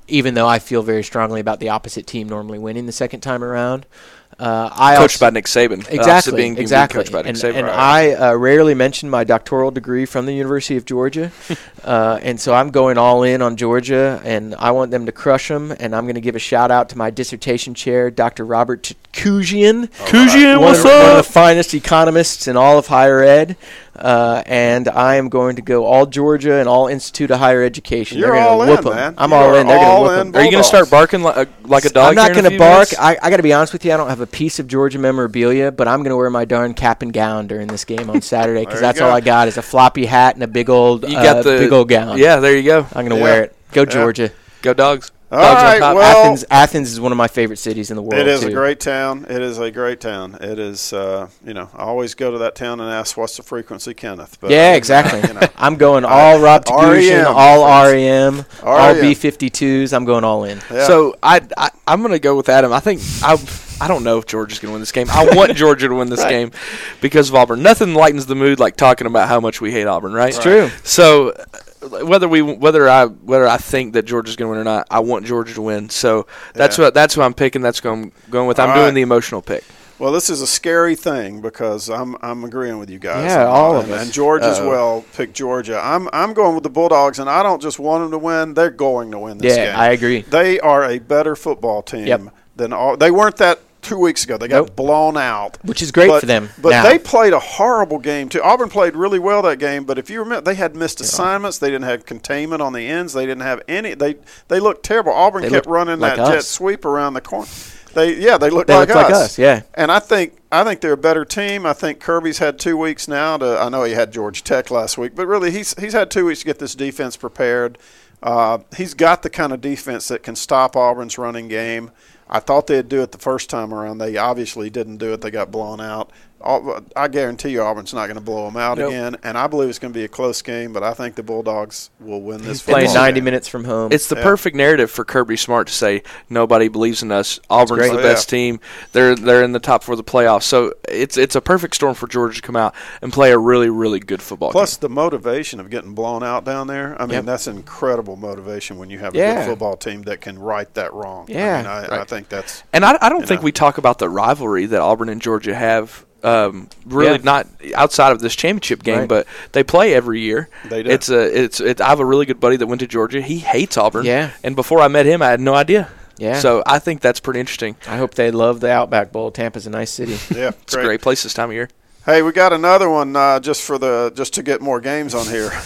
[SPEAKER 3] even though I feel very strongly about the opposite team normally winning the second time around. Uh, I
[SPEAKER 4] coached
[SPEAKER 3] also,
[SPEAKER 4] by Nick Saban.
[SPEAKER 3] Exactly,
[SPEAKER 4] being,
[SPEAKER 3] exactly.
[SPEAKER 4] Being coached by Nick
[SPEAKER 3] and
[SPEAKER 4] Saban.
[SPEAKER 3] and
[SPEAKER 4] Right.
[SPEAKER 3] I uh, rarely mention my doctoral degree from the University of Georgia, uh, and so I'm going all in on Georgia, and I want them to crush them. And I'm going to give a shout out to my dissertation chair, Doctor Robert Kujian.
[SPEAKER 4] Kujian,
[SPEAKER 3] one
[SPEAKER 4] what's
[SPEAKER 3] of, the- One of
[SPEAKER 4] up?
[SPEAKER 3] the finest economists in all of higher ed. Uh, and I am going to go all Georgia and all Institute of Higher Education.
[SPEAKER 5] You're
[SPEAKER 3] They're gonna
[SPEAKER 5] all in,
[SPEAKER 3] whoop 'em.
[SPEAKER 5] man.
[SPEAKER 3] I'm
[SPEAKER 5] You
[SPEAKER 3] all
[SPEAKER 5] are
[SPEAKER 3] in. They're going
[SPEAKER 5] all
[SPEAKER 3] to whoop
[SPEAKER 5] in.
[SPEAKER 3] them.
[SPEAKER 4] Are you going to start barking like a, like a dog?
[SPEAKER 3] I'm not
[SPEAKER 4] going to
[SPEAKER 3] bark. I, I got to be honest with you. I don't have a piece of Georgia memorabilia, but I'm going to wear my darn cap and gown during this game on Saturday because
[SPEAKER 5] There you
[SPEAKER 3] that's all
[SPEAKER 5] go.
[SPEAKER 3] I got is a floppy hat and a big old,
[SPEAKER 4] You
[SPEAKER 3] uh,
[SPEAKER 4] got the
[SPEAKER 3] big old gown.
[SPEAKER 4] Yeah, there you go.
[SPEAKER 3] I'm going to
[SPEAKER 5] Yeah.
[SPEAKER 3] wear it. Go
[SPEAKER 5] Yeah.
[SPEAKER 3] Georgia.
[SPEAKER 4] Go dogs.
[SPEAKER 5] All
[SPEAKER 4] Dogs on
[SPEAKER 5] right,
[SPEAKER 4] top.
[SPEAKER 5] well-
[SPEAKER 3] Athens. Athens is one of my favorite cities in the world.
[SPEAKER 5] It is
[SPEAKER 3] too.
[SPEAKER 5] a great town. It is a great town. It is, uh, you know, I always go to that town and ask, what's the frequency, Kenneth? But,
[SPEAKER 3] Yeah,
[SPEAKER 5] uh,
[SPEAKER 3] exactly.
[SPEAKER 5] You know,
[SPEAKER 3] I'm going all Rob
[SPEAKER 5] R E M,
[SPEAKER 3] Tagushin, all
[SPEAKER 5] my
[SPEAKER 3] R
[SPEAKER 5] friends.
[SPEAKER 3] E M, all
[SPEAKER 5] R E M.
[SPEAKER 3] B fifty-twos. I'm going all in.
[SPEAKER 5] yeah.
[SPEAKER 4] So I, I I'm going to go with Adam. I think I I don't know if Georgia's going to win this game. I want Georgia to win this
[SPEAKER 3] Right.
[SPEAKER 4] game because of Auburn. Nothing lightens the mood like talking about how much we hate Auburn, right?
[SPEAKER 3] It's true.
[SPEAKER 4] So uh, whether we whether I whether I think that Georgia's going to win or not, I want Georgia to win. So that's
[SPEAKER 5] Yeah.
[SPEAKER 4] what that's who I'm picking. That's who I'm going with. I'm
[SPEAKER 5] All
[SPEAKER 4] doing
[SPEAKER 5] right.
[SPEAKER 4] the emotional pick.
[SPEAKER 5] Well, this is a scary thing because I'm I'm agreeing with you guys.
[SPEAKER 3] Yeah,
[SPEAKER 5] and,
[SPEAKER 3] all of
[SPEAKER 5] and,
[SPEAKER 3] us.
[SPEAKER 5] And George as
[SPEAKER 4] Uh-oh.
[SPEAKER 5] well picked Georgia. I'm I'm going with the Bulldogs, and I don't just want them to win. They're going to win this
[SPEAKER 3] Yeah,
[SPEAKER 5] game.
[SPEAKER 3] I agree.
[SPEAKER 5] They are a better football team
[SPEAKER 3] Yep.
[SPEAKER 5] than all. They weren't that two weeks ago. They got
[SPEAKER 3] Nope.
[SPEAKER 5] blown out,
[SPEAKER 3] Which is great
[SPEAKER 5] but,
[SPEAKER 3] for them
[SPEAKER 5] But
[SPEAKER 3] now.
[SPEAKER 5] they played a horrible game too. Auburn played really well that game, but if you remember, they had missed assignments. They didn't have containment on the ends. They didn't have any. They they looked terrible. Auburn
[SPEAKER 3] They
[SPEAKER 5] kept
[SPEAKER 3] looked
[SPEAKER 5] running
[SPEAKER 3] like
[SPEAKER 5] that jet
[SPEAKER 3] us.
[SPEAKER 5] sweep around the corner. They yeah, they looked
[SPEAKER 3] They
[SPEAKER 5] like
[SPEAKER 3] look like
[SPEAKER 5] us.
[SPEAKER 3] us, yeah.
[SPEAKER 5] And I think I think they're a better team. I think Kirby's had two weeks now to. I know he had Georgia Tech last week, but really he's he's had two weeks to get this defense prepared. Uh, he's got the kind of defense that can stop Auburn's running game. I thought they'd do it the first time around. They obviously didn't do it. They got blown out. Au- I guarantee you Auburn's not going to blow them out
[SPEAKER 3] Nope.
[SPEAKER 5] again. And I believe it's going to be a close game, but I think the Bulldogs will win this
[SPEAKER 3] Playing
[SPEAKER 5] football
[SPEAKER 3] ninety
[SPEAKER 5] game.
[SPEAKER 3] minutes from home.
[SPEAKER 4] It's the
[SPEAKER 5] Yeah.
[SPEAKER 4] perfect narrative for Kirby Smart to say nobody believes in us. Auburn's
[SPEAKER 3] great.
[SPEAKER 4] the
[SPEAKER 5] Oh,
[SPEAKER 4] best
[SPEAKER 5] yeah.
[SPEAKER 4] team. They're they're in the top four of the playoffs. So it's it's a perfect storm for Georgia to come out and play a really really good football
[SPEAKER 5] Plus
[SPEAKER 4] game.
[SPEAKER 5] the motivation of getting blown out down there. I mean,
[SPEAKER 3] Yep.
[SPEAKER 5] that's incredible motivation when you have a
[SPEAKER 3] Yeah.
[SPEAKER 5] good football team that can right that wrong.
[SPEAKER 3] Yeah.
[SPEAKER 5] I mean, I, I
[SPEAKER 4] Right.
[SPEAKER 5] think that's
[SPEAKER 4] And I, I don't
[SPEAKER 5] you
[SPEAKER 4] think
[SPEAKER 5] know.
[SPEAKER 4] we talk about the rivalry that Auburn and Georgia have. Um, really
[SPEAKER 3] Yeah.
[SPEAKER 4] not outside of this championship game,
[SPEAKER 3] Right.
[SPEAKER 4] but they play every year.
[SPEAKER 5] They do.
[SPEAKER 4] It's a it's it, I have a really good buddy that went to Georgia. He hates Auburn.
[SPEAKER 3] Yeah.
[SPEAKER 4] And before I met him, I had no idea.
[SPEAKER 3] Yeah.
[SPEAKER 4] So I think that's pretty interesting.
[SPEAKER 3] I hope they love the Outback Bowl. Tampa's a nice city.
[SPEAKER 5] yeah,
[SPEAKER 4] It's a great place this time of year.
[SPEAKER 5] Hey, we got another one uh, just for the just to get more games on here.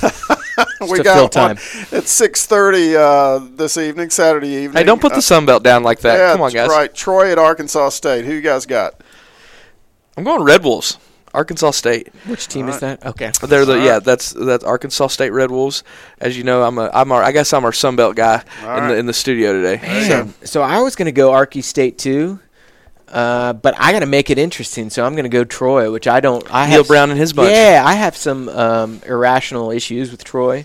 [SPEAKER 5] we
[SPEAKER 3] to
[SPEAKER 5] got
[SPEAKER 3] fill
[SPEAKER 5] one
[SPEAKER 3] time.
[SPEAKER 5] at six thirty uh, this evening, Saturday evening.
[SPEAKER 4] Hey, don't put the
[SPEAKER 5] Uh,
[SPEAKER 4] Sun Belt down like that.
[SPEAKER 5] yeah,
[SPEAKER 4] Come on, guys.
[SPEAKER 5] right. Troy at Arkansas State. Who you guys got?
[SPEAKER 4] I'm going Red Wolves, Arkansas State.
[SPEAKER 3] Which team is that? Okay.
[SPEAKER 4] They're the
[SPEAKER 5] All
[SPEAKER 4] yeah.
[SPEAKER 5] right.
[SPEAKER 4] That's that's Arkansas State Red Wolves. As you know, I'm a I'm our, I guess I'm our Sun Belt guy
[SPEAKER 5] All
[SPEAKER 4] in
[SPEAKER 5] right.
[SPEAKER 4] the in the studio today.
[SPEAKER 3] Man, so I was going to go Arky State too, uh, but I got to make it interesting. So I'm going to go Troy, which I don't. I
[SPEAKER 4] Neil
[SPEAKER 3] have
[SPEAKER 4] Brown and his bunch.
[SPEAKER 3] Yeah, I have some um, irrational issues with Troy.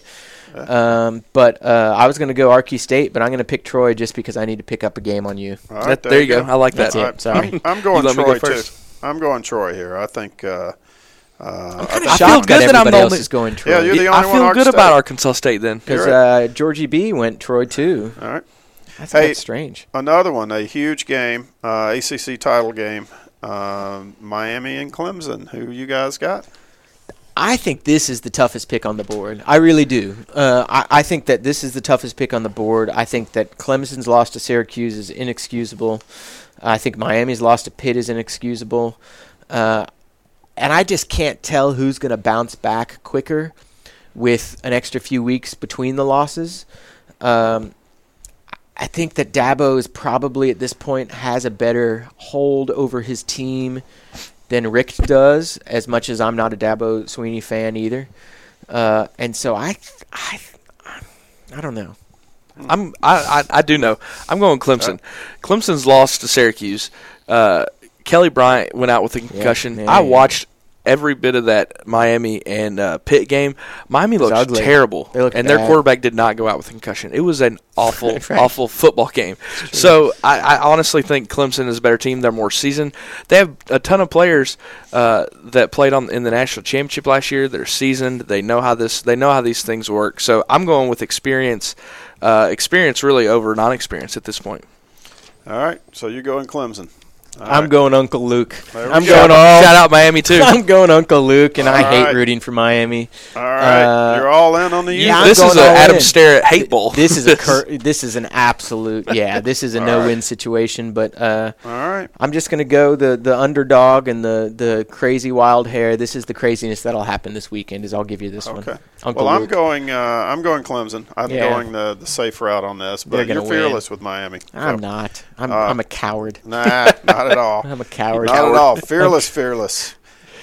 [SPEAKER 3] Um, but uh, I was going to go Arky State, but I'm going to pick Troy just because I need to pick up a game on you.
[SPEAKER 5] All right,
[SPEAKER 4] That- there you go. I like that.
[SPEAKER 3] That's it.
[SPEAKER 5] All right.
[SPEAKER 3] Sorry.
[SPEAKER 5] I'm, I'm going
[SPEAKER 4] You let me
[SPEAKER 5] Troy
[SPEAKER 4] go first.
[SPEAKER 5] too. I'm going Troy here. I think. Uh, uh,
[SPEAKER 3] I'm
[SPEAKER 5] I
[SPEAKER 3] kind of
[SPEAKER 4] I
[SPEAKER 3] shocked
[SPEAKER 4] feel good
[SPEAKER 3] that
[SPEAKER 4] that I'm
[SPEAKER 3] everybody
[SPEAKER 4] the
[SPEAKER 3] else
[SPEAKER 4] only-
[SPEAKER 3] is going Troy.
[SPEAKER 5] Yeah, you're the
[SPEAKER 4] I
[SPEAKER 5] only one.
[SPEAKER 4] feel
[SPEAKER 5] Ark
[SPEAKER 4] good
[SPEAKER 5] State.
[SPEAKER 4] about Arkansas State then.
[SPEAKER 3] because
[SPEAKER 5] You're
[SPEAKER 3] uh, Georgie B went Troy too.
[SPEAKER 5] All right.
[SPEAKER 3] That's,
[SPEAKER 5] Hey,
[SPEAKER 3] that's strange.
[SPEAKER 5] Another one, a huge game, uh, A C C title game. Um, Miami and Clemson. Who you guys got?
[SPEAKER 3] I think this is the toughest pick on the board. I really do. Uh, I, I think that this is the toughest pick on the board. I think that Clemson's loss to Syracuse is inexcusable. I think Miami's loss to Pitt is inexcusable. Uh, and I just can't tell who's going to bounce back quicker with an extra few weeks between the losses. Um, I think that Dabo is probably at this point has a better hold over his team than Rick does, as much as I'm not a Dabo Sweeney fan either. Uh, and so I, I, I don't know.
[SPEAKER 4] I'm I, I I do know. I'm going Clemson. Clemson's lost to Syracuse. Uh, Kelly Bryant went out with a concussion.
[SPEAKER 3] yeah,
[SPEAKER 4] I
[SPEAKER 3] yeah.
[SPEAKER 4] watched every bit of that Miami and uh, Pitt game. Miami looked
[SPEAKER 3] ugly.
[SPEAKER 4] terrible,
[SPEAKER 3] They looked
[SPEAKER 4] and their
[SPEAKER 3] bad.
[SPEAKER 4] quarterback did not go out with concussion. It was an awful,
[SPEAKER 3] Right.
[SPEAKER 4] awful football game. So I, I honestly think Clemson is a better team. They're more seasoned. They have a ton of players uh, that played on in the national championship last year. They're seasoned. They know how this. They know how these things work. So I'm going with experience. Uh, experience really over non-experience at this point.
[SPEAKER 5] All right, so you're going Clemson. All
[SPEAKER 3] I'm
[SPEAKER 5] right.
[SPEAKER 3] going Uncle Luke.
[SPEAKER 5] There we
[SPEAKER 3] I'm
[SPEAKER 5] go.
[SPEAKER 3] going all.
[SPEAKER 4] Shout out Miami too.
[SPEAKER 3] I'm going Uncle Luke, and I
[SPEAKER 5] All
[SPEAKER 3] hate
[SPEAKER 5] right.
[SPEAKER 3] rooting for Miami.
[SPEAKER 5] All right,
[SPEAKER 3] Uh,
[SPEAKER 5] you're all in on the
[SPEAKER 3] yeah, I'm
[SPEAKER 5] Utes.
[SPEAKER 4] this is
[SPEAKER 3] going
[SPEAKER 4] an
[SPEAKER 3] all
[SPEAKER 4] Adam
[SPEAKER 3] in.
[SPEAKER 4] Sterrett hate bowl.
[SPEAKER 3] This is a cur- this is an absolute yeah. This is a
[SPEAKER 5] All
[SPEAKER 3] no-win
[SPEAKER 5] right.
[SPEAKER 3] situation, but uh,
[SPEAKER 5] All right.
[SPEAKER 3] I'm just gonna go the the underdog and the the crazy wild hair. This is the craziness that'll happen this weekend. Is I'll give you this one.
[SPEAKER 5] Okay.
[SPEAKER 3] Uncle
[SPEAKER 5] well, I'm
[SPEAKER 3] Luke.
[SPEAKER 5] going. Uh, I'm going Clemson. I'm
[SPEAKER 3] Yeah.
[SPEAKER 5] going the, the safe route on this,
[SPEAKER 3] They're
[SPEAKER 5] but
[SPEAKER 3] gonna
[SPEAKER 5] you're
[SPEAKER 3] win.
[SPEAKER 5] fearless with Miami.
[SPEAKER 3] I'm
[SPEAKER 5] So,
[SPEAKER 3] not. I'm
[SPEAKER 5] Uh,
[SPEAKER 3] I'm a coward.
[SPEAKER 5] Nah, not at all.
[SPEAKER 3] I'm a coward.
[SPEAKER 5] Not at all. Fearless, fearless.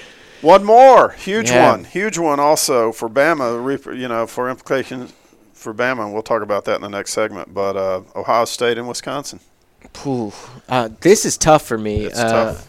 [SPEAKER 5] One more huge
[SPEAKER 3] Yeah.
[SPEAKER 5] one, huge one also for Bama. re- You know, for implications for Bama, and we'll talk about that in the next segment. But uh, Ohio State and Wisconsin.
[SPEAKER 3] Phew. Uh, this is tough for me.
[SPEAKER 5] It's
[SPEAKER 3] uh,
[SPEAKER 5] tough.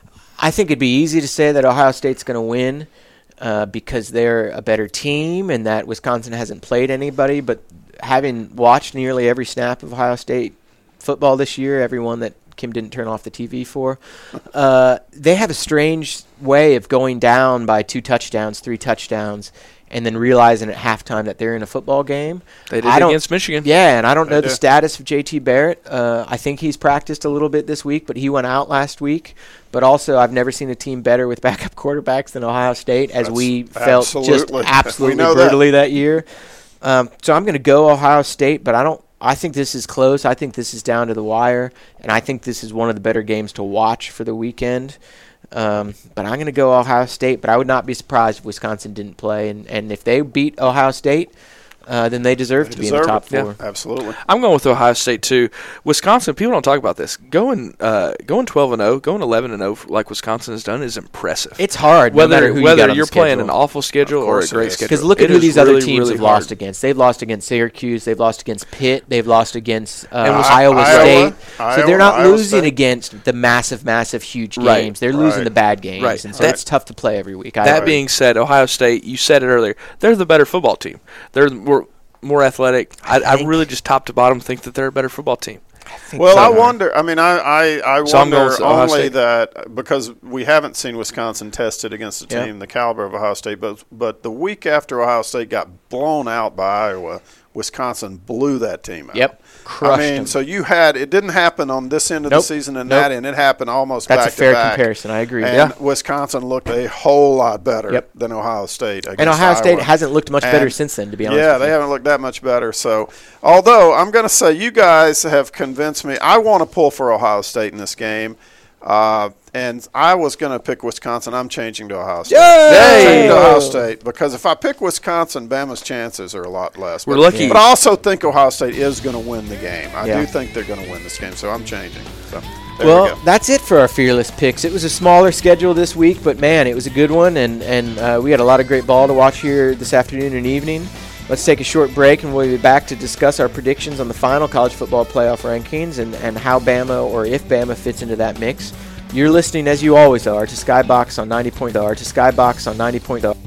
[SPEAKER 3] I think it'd be easy to say that Ohio State's going to win uh, because they're a better team and that Wisconsin hasn't played anybody. But having watched nearly every snap of Ohio State football this year, everyone that Kim didn't turn off the T V for, uh, they have a strange way of going down by two touchdowns, three touchdowns, and then realizing at halftime that they're in a football game.
[SPEAKER 4] They did
[SPEAKER 3] I
[SPEAKER 4] it
[SPEAKER 3] don't-
[SPEAKER 4] against Michigan.
[SPEAKER 3] Yeah, and I don't know
[SPEAKER 5] They
[SPEAKER 3] the
[SPEAKER 5] did.
[SPEAKER 3] status of J T Barrett. Uh, I think he's practiced a little bit this week, but he went out last week. But also, I've never seen a team better with backup quarterbacks than Ohio State, as
[SPEAKER 5] That's
[SPEAKER 3] we felt
[SPEAKER 5] absolutely.
[SPEAKER 3] just
[SPEAKER 5] We
[SPEAKER 3] absolutely
[SPEAKER 5] know that.
[SPEAKER 3] brutally that, year. Um, so I'm going to go Ohio State, but I don't. I think this is close. I think this is down to the wire, and I think this is one of the better games to watch for the weekend. Um, but I'm going to go Ohio State, but I would not be surprised if Wisconsin didn't play. And, and if they beat Ohio State, uh, then they deserve
[SPEAKER 5] They
[SPEAKER 3] to be in the
[SPEAKER 5] deserve
[SPEAKER 3] top
[SPEAKER 5] it. Yeah,
[SPEAKER 3] four.
[SPEAKER 5] absolutely.
[SPEAKER 4] I'm going with Ohio State too. Wisconsin, people don't talk about this. Going uh, going twelve and oh, going eleven and oh like Wisconsin has done is impressive.
[SPEAKER 3] It's hard,
[SPEAKER 4] whether
[SPEAKER 3] no matter who
[SPEAKER 4] whether
[SPEAKER 3] you got on
[SPEAKER 4] you're
[SPEAKER 3] the
[SPEAKER 4] playing
[SPEAKER 3] schedule.
[SPEAKER 4] an awful schedule
[SPEAKER 5] Of
[SPEAKER 4] or a
[SPEAKER 5] course it
[SPEAKER 4] great
[SPEAKER 5] is.
[SPEAKER 4] schedule.
[SPEAKER 3] Because look at
[SPEAKER 4] It
[SPEAKER 3] who
[SPEAKER 4] is
[SPEAKER 3] these
[SPEAKER 4] really,
[SPEAKER 3] other teams
[SPEAKER 4] really
[SPEAKER 3] have
[SPEAKER 4] hard.
[SPEAKER 3] lost against. They've lost against Syracuse. They've lost against Pitt. They've lost against uh,
[SPEAKER 4] And was-
[SPEAKER 3] Iowa,
[SPEAKER 5] Iowa,
[SPEAKER 3] State. so
[SPEAKER 5] Iowa,
[SPEAKER 3] they're not
[SPEAKER 5] Iowa
[SPEAKER 3] losing
[SPEAKER 5] State.
[SPEAKER 3] against the massive, massive, huge
[SPEAKER 4] Right,
[SPEAKER 3] games. They're losing
[SPEAKER 5] right.
[SPEAKER 3] the bad games.
[SPEAKER 4] Right.
[SPEAKER 3] And so
[SPEAKER 4] That-
[SPEAKER 3] it's tough to play every week. I
[SPEAKER 4] That
[SPEAKER 3] agree.
[SPEAKER 4] being said, Ohio State, you said it earlier, they're the better football team. They're more, more athletic. I, I
[SPEAKER 3] think-
[SPEAKER 4] really just top to bottom think that they're a better football team.
[SPEAKER 5] Well,
[SPEAKER 3] so.
[SPEAKER 5] I wonder. I mean, I I, I
[SPEAKER 4] So I'm going
[SPEAKER 5] wonder
[SPEAKER 4] with Ohio
[SPEAKER 5] only
[SPEAKER 4] State.
[SPEAKER 5] that because we haven't seen Wisconsin tested against a
[SPEAKER 3] Yeah.
[SPEAKER 5] team the caliber of Ohio State, but but the week after Ohio State got blown out by Iowa, Wisconsin blew that team out.
[SPEAKER 3] Yep.
[SPEAKER 5] I
[SPEAKER 3] Crushed
[SPEAKER 5] mean,
[SPEAKER 3] them.
[SPEAKER 5] so you had it didn't happen on this end of
[SPEAKER 3] Nope.
[SPEAKER 5] the season and
[SPEAKER 3] Nope.
[SPEAKER 5] that end. It happened almost
[SPEAKER 3] That's
[SPEAKER 5] back
[SPEAKER 3] a fair
[SPEAKER 5] to back.
[SPEAKER 3] comparison. I agree.
[SPEAKER 5] And
[SPEAKER 3] Yeah.
[SPEAKER 5] Wisconsin looked a whole lot better
[SPEAKER 3] Yep.
[SPEAKER 5] than Ohio State. Against
[SPEAKER 3] And Ohio State
[SPEAKER 5] Iowa.
[SPEAKER 3] hasn't looked much better
[SPEAKER 5] And-
[SPEAKER 3] since then, to be honest
[SPEAKER 5] Yeah,
[SPEAKER 3] with
[SPEAKER 5] they
[SPEAKER 3] you.
[SPEAKER 5] haven't looked that much better. So, although I'm going to say you guys have convinced me, I want to pull for Ohio State in this game. Uh, and I was going to pick Wisconsin. I'm changing to Ohio State.
[SPEAKER 3] Yay!
[SPEAKER 5] Changing to Ohio State because if I pick Wisconsin, Bama's chances are a lot less.
[SPEAKER 4] We're
[SPEAKER 5] but,
[SPEAKER 4] lucky.
[SPEAKER 5] But I also think Ohio State is going to win the game. I
[SPEAKER 3] Yeah.
[SPEAKER 5] do think they're going to win this game, so I'm changing. So there
[SPEAKER 3] Well,
[SPEAKER 5] we go.
[SPEAKER 3] that's it for our fearless picks. It was a smaller schedule this week, but man, it was a good one, and and uh, we had a lot of great ball to watch here this afternoon and evening. Let's take a short break, and we'll be back to discuss our predictions on the final college football playoff rankings and, and how Bama or if Bama fits into that mix. You're listening, as you always are, to Skybox on ninety point oh. To Skybox on ninety point oh.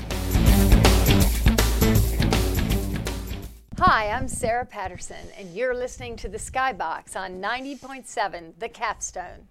[SPEAKER 8] Hi, I'm Sarah Patterson, and you're listening to the Skybox on ninety point seven The Capstone.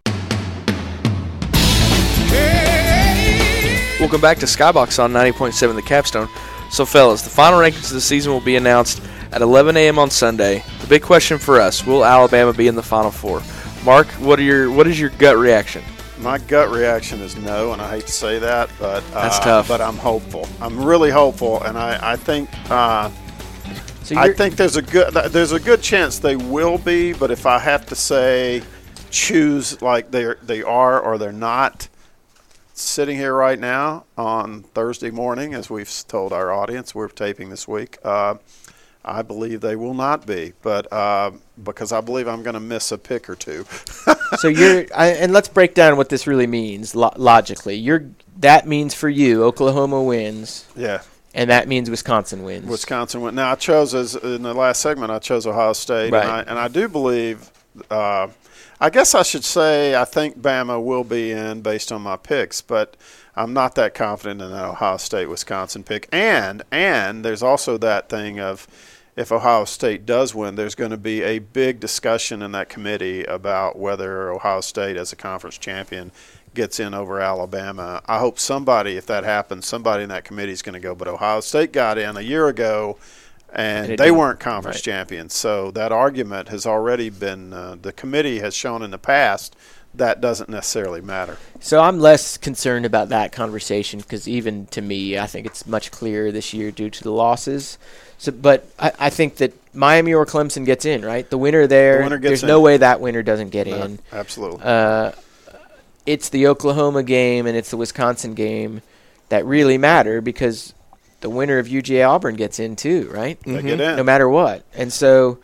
[SPEAKER 4] Welcome back to Skybox on ninety point seven The Capstone. So, fellas, the final rankings of the season will be announced at eleven a.m. on Sunday. The big question for us, will Alabama be in the Final Four? Mark, what are your what is your gut reaction?
[SPEAKER 5] My gut reaction is no, and I hate to say that, but uh,
[SPEAKER 4] That's tough.
[SPEAKER 5] But I'm hopeful. I'm really hopeful, and I, I think uh,
[SPEAKER 3] So
[SPEAKER 5] I
[SPEAKER 3] you're-
[SPEAKER 5] think there's a good there's a good chance they will be. But if I have to say, choose like they they are or they're not, sitting here right now on Thursday morning, as we've told our audience, we're taping this week. Uh, I believe they will not be, but uh, because I believe I'm going to miss a pick or two.
[SPEAKER 3] So you're, I, and let's break down what this really means lo- logically. You're that means for you, Oklahoma wins,
[SPEAKER 5] Yeah.
[SPEAKER 3] and that means Wisconsin wins.
[SPEAKER 5] Wisconsin went. Now I chose as in the last segment. I chose Ohio State,
[SPEAKER 3] Right.
[SPEAKER 5] and I and I do believe. Uh, I guess I should say I think Bama will be in based on my picks, but I'm not that confident in that Ohio State-Wisconsin pick. And and there's also that thing of if Ohio State does win, there's going to be a big discussion in that committee about whether Ohio State as a conference champion gets in over Alabama. I hope somebody, if that happens, somebody in that committee is going to go. But Ohio State got in a year ago, and, and they
[SPEAKER 3] didn't.
[SPEAKER 5] weren't conference
[SPEAKER 3] Right.
[SPEAKER 5] champions. So that argument has already been uh, – the committee has shown in the past that doesn't necessarily matter.
[SPEAKER 3] So I'm less concerned about that conversation because even to me, I think it's much clearer this year due to the losses. So, but I, I think that Miami or Clemson gets in, right? The winner there,
[SPEAKER 5] The winner gets
[SPEAKER 3] there's
[SPEAKER 5] in.
[SPEAKER 3] no way that winner doesn't get
[SPEAKER 5] No,
[SPEAKER 3] in.
[SPEAKER 5] absolutely.
[SPEAKER 3] Uh, it's the Oklahoma game and it's the Wisconsin game that really matter because the winner of U G A Auburn gets in too, right?
[SPEAKER 5] They get in.
[SPEAKER 3] No matter what. And so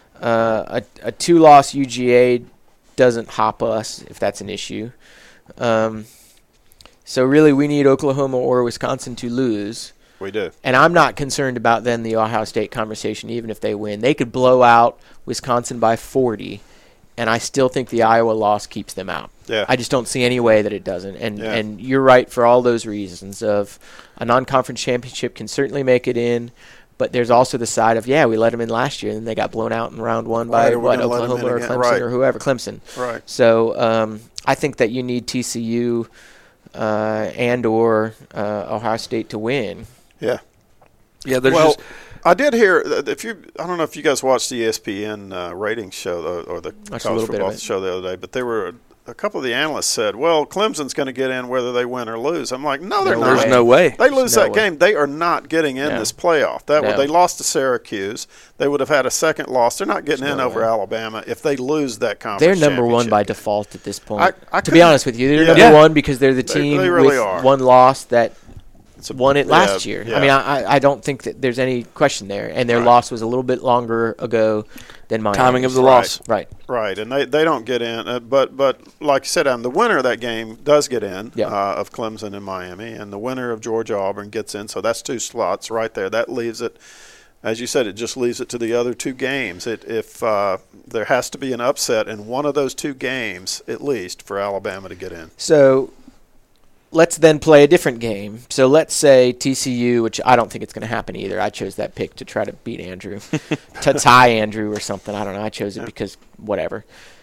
[SPEAKER 3] uh, a, a two-loss U G A doesn't hop us if that's an issue. Um, so really we need Oklahoma or Wisconsin to lose.
[SPEAKER 5] We do.
[SPEAKER 3] And I'm not concerned about then the Ohio State conversation, even if they win. They could blow out Wisconsin by forty, and I still think the Iowa loss keeps them out.
[SPEAKER 5] Yeah.
[SPEAKER 3] I just don't see any way that it doesn't. And
[SPEAKER 5] Yeah.
[SPEAKER 3] and you're right for all those reasons of a non-conference championship can certainly make it in, but there's also the side of, yeah, we let them in last year, and they got blown out in round one by,
[SPEAKER 5] Right, we're
[SPEAKER 3] what,
[SPEAKER 5] gonna let 'em
[SPEAKER 3] Oklahoma
[SPEAKER 5] in
[SPEAKER 3] or
[SPEAKER 5] again.
[SPEAKER 3] Clemson
[SPEAKER 5] Right.
[SPEAKER 3] or whoever, Clemson.
[SPEAKER 5] Right.
[SPEAKER 3] So um, I think that you need T C U uh, and or uh, Ohio State to win.
[SPEAKER 5] Yeah.
[SPEAKER 4] Yeah, there's
[SPEAKER 5] well,
[SPEAKER 4] just
[SPEAKER 5] I did hear that if you, I don't know if you guys watched the E S P N uh, ratings show or, or the
[SPEAKER 3] Watched a
[SPEAKER 5] college
[SPEAKER 3] little bit
[SPEAKER 5] football
[SPEAKER 3] of it.
[SPEAKER 5] show the other day, but they were a couple of the analysts said, "Well, Clemson's going to get in whether they win or lose." I'm like, "No, they're
[SPEAKER 3] No
[SPEAKER 5] not.
[SPEAKER 4] there's no way.
[SPEAKER 5] They lose
[SPEAKER 3] No
[SPEAKER 5] that
[SPEAKER 3] way.
[SPEAKER 5] game, they are not getting in
[SPEAKER 3] No.
[SPEAKER 5] this playoff. That
[SPEAKER 3] No.
[SPEAKER 5] would, they lost to Syracuse. They would have had a second loss. They're not getting
[SPEAKER 3] There's
[SPEAKER 5] in
[SPEAKER 3] no
[SPEAKER 5] over
[SPEAKER 3] way.
[SPEAKER 5] Alabama if they lose that
[SPEAKER 3] They're
[SPEAKER 5] conference.
[SPEAKER 3] number one by
[SPEAKER 5] championship.
[SPEAKER 3] default at this point.
[SPEAKER 5] I- I
[SPEAKER 3] to be
[SPEAKER 5] couldn't-
[SPEAKER 3] honest with you, they're
[SPEAKER 5] Yeah.
[SPEAKER 3] number
[SPEAKER 4] Yeah.
[SPEAKER 3] one because they're the
[SPEAKER 5] They-
[SPEAKER 3] team
[SPEAKER 5] they really
[SPEAKER 3] with
[SPEAKER 5] are.
[SPEAKER 3] one loss that
[SPEAKER 5] It's a-
[SPEAKER 3] won it
[SPEAKER 5] yeah,
[SPEAKER 3] last year.
[SPEAKER 5] yeah.
[SPEAKER 3] I mean, I, I- I don't think that there's any question there. And their
[SPEAKER 5] Right.
[SPEAKER 3] loss was a little bit longer ago than Miami.
[SPEAKER 4] timing of the
[SPEAKER 5] Right.
[SPEAKER 4] loss.
[SPEAKER 3] Right.
[SPEAKER 5] Right, and they, they don't get in, uh, but but like you said, um, the winner of that game does get in
[SPEAKER 3] Yeah.
[SPEAKER 5] uh, of Clemson and Miami, and the winner of Georgia Auburn gets in. So that's two slots right there. That leaves it, as you said, it just leaves it to the other two games. It, if uh, there has to be an upset in one of those two games, at least for Alabama to get in.
[SPEAKER 3] So let's then play a different game. So let's say T C U, which I don't think it's going to happen either. I chose that pick to try to beat Andrew, to tie Andrew or something. I don't know. I chose it because whatever.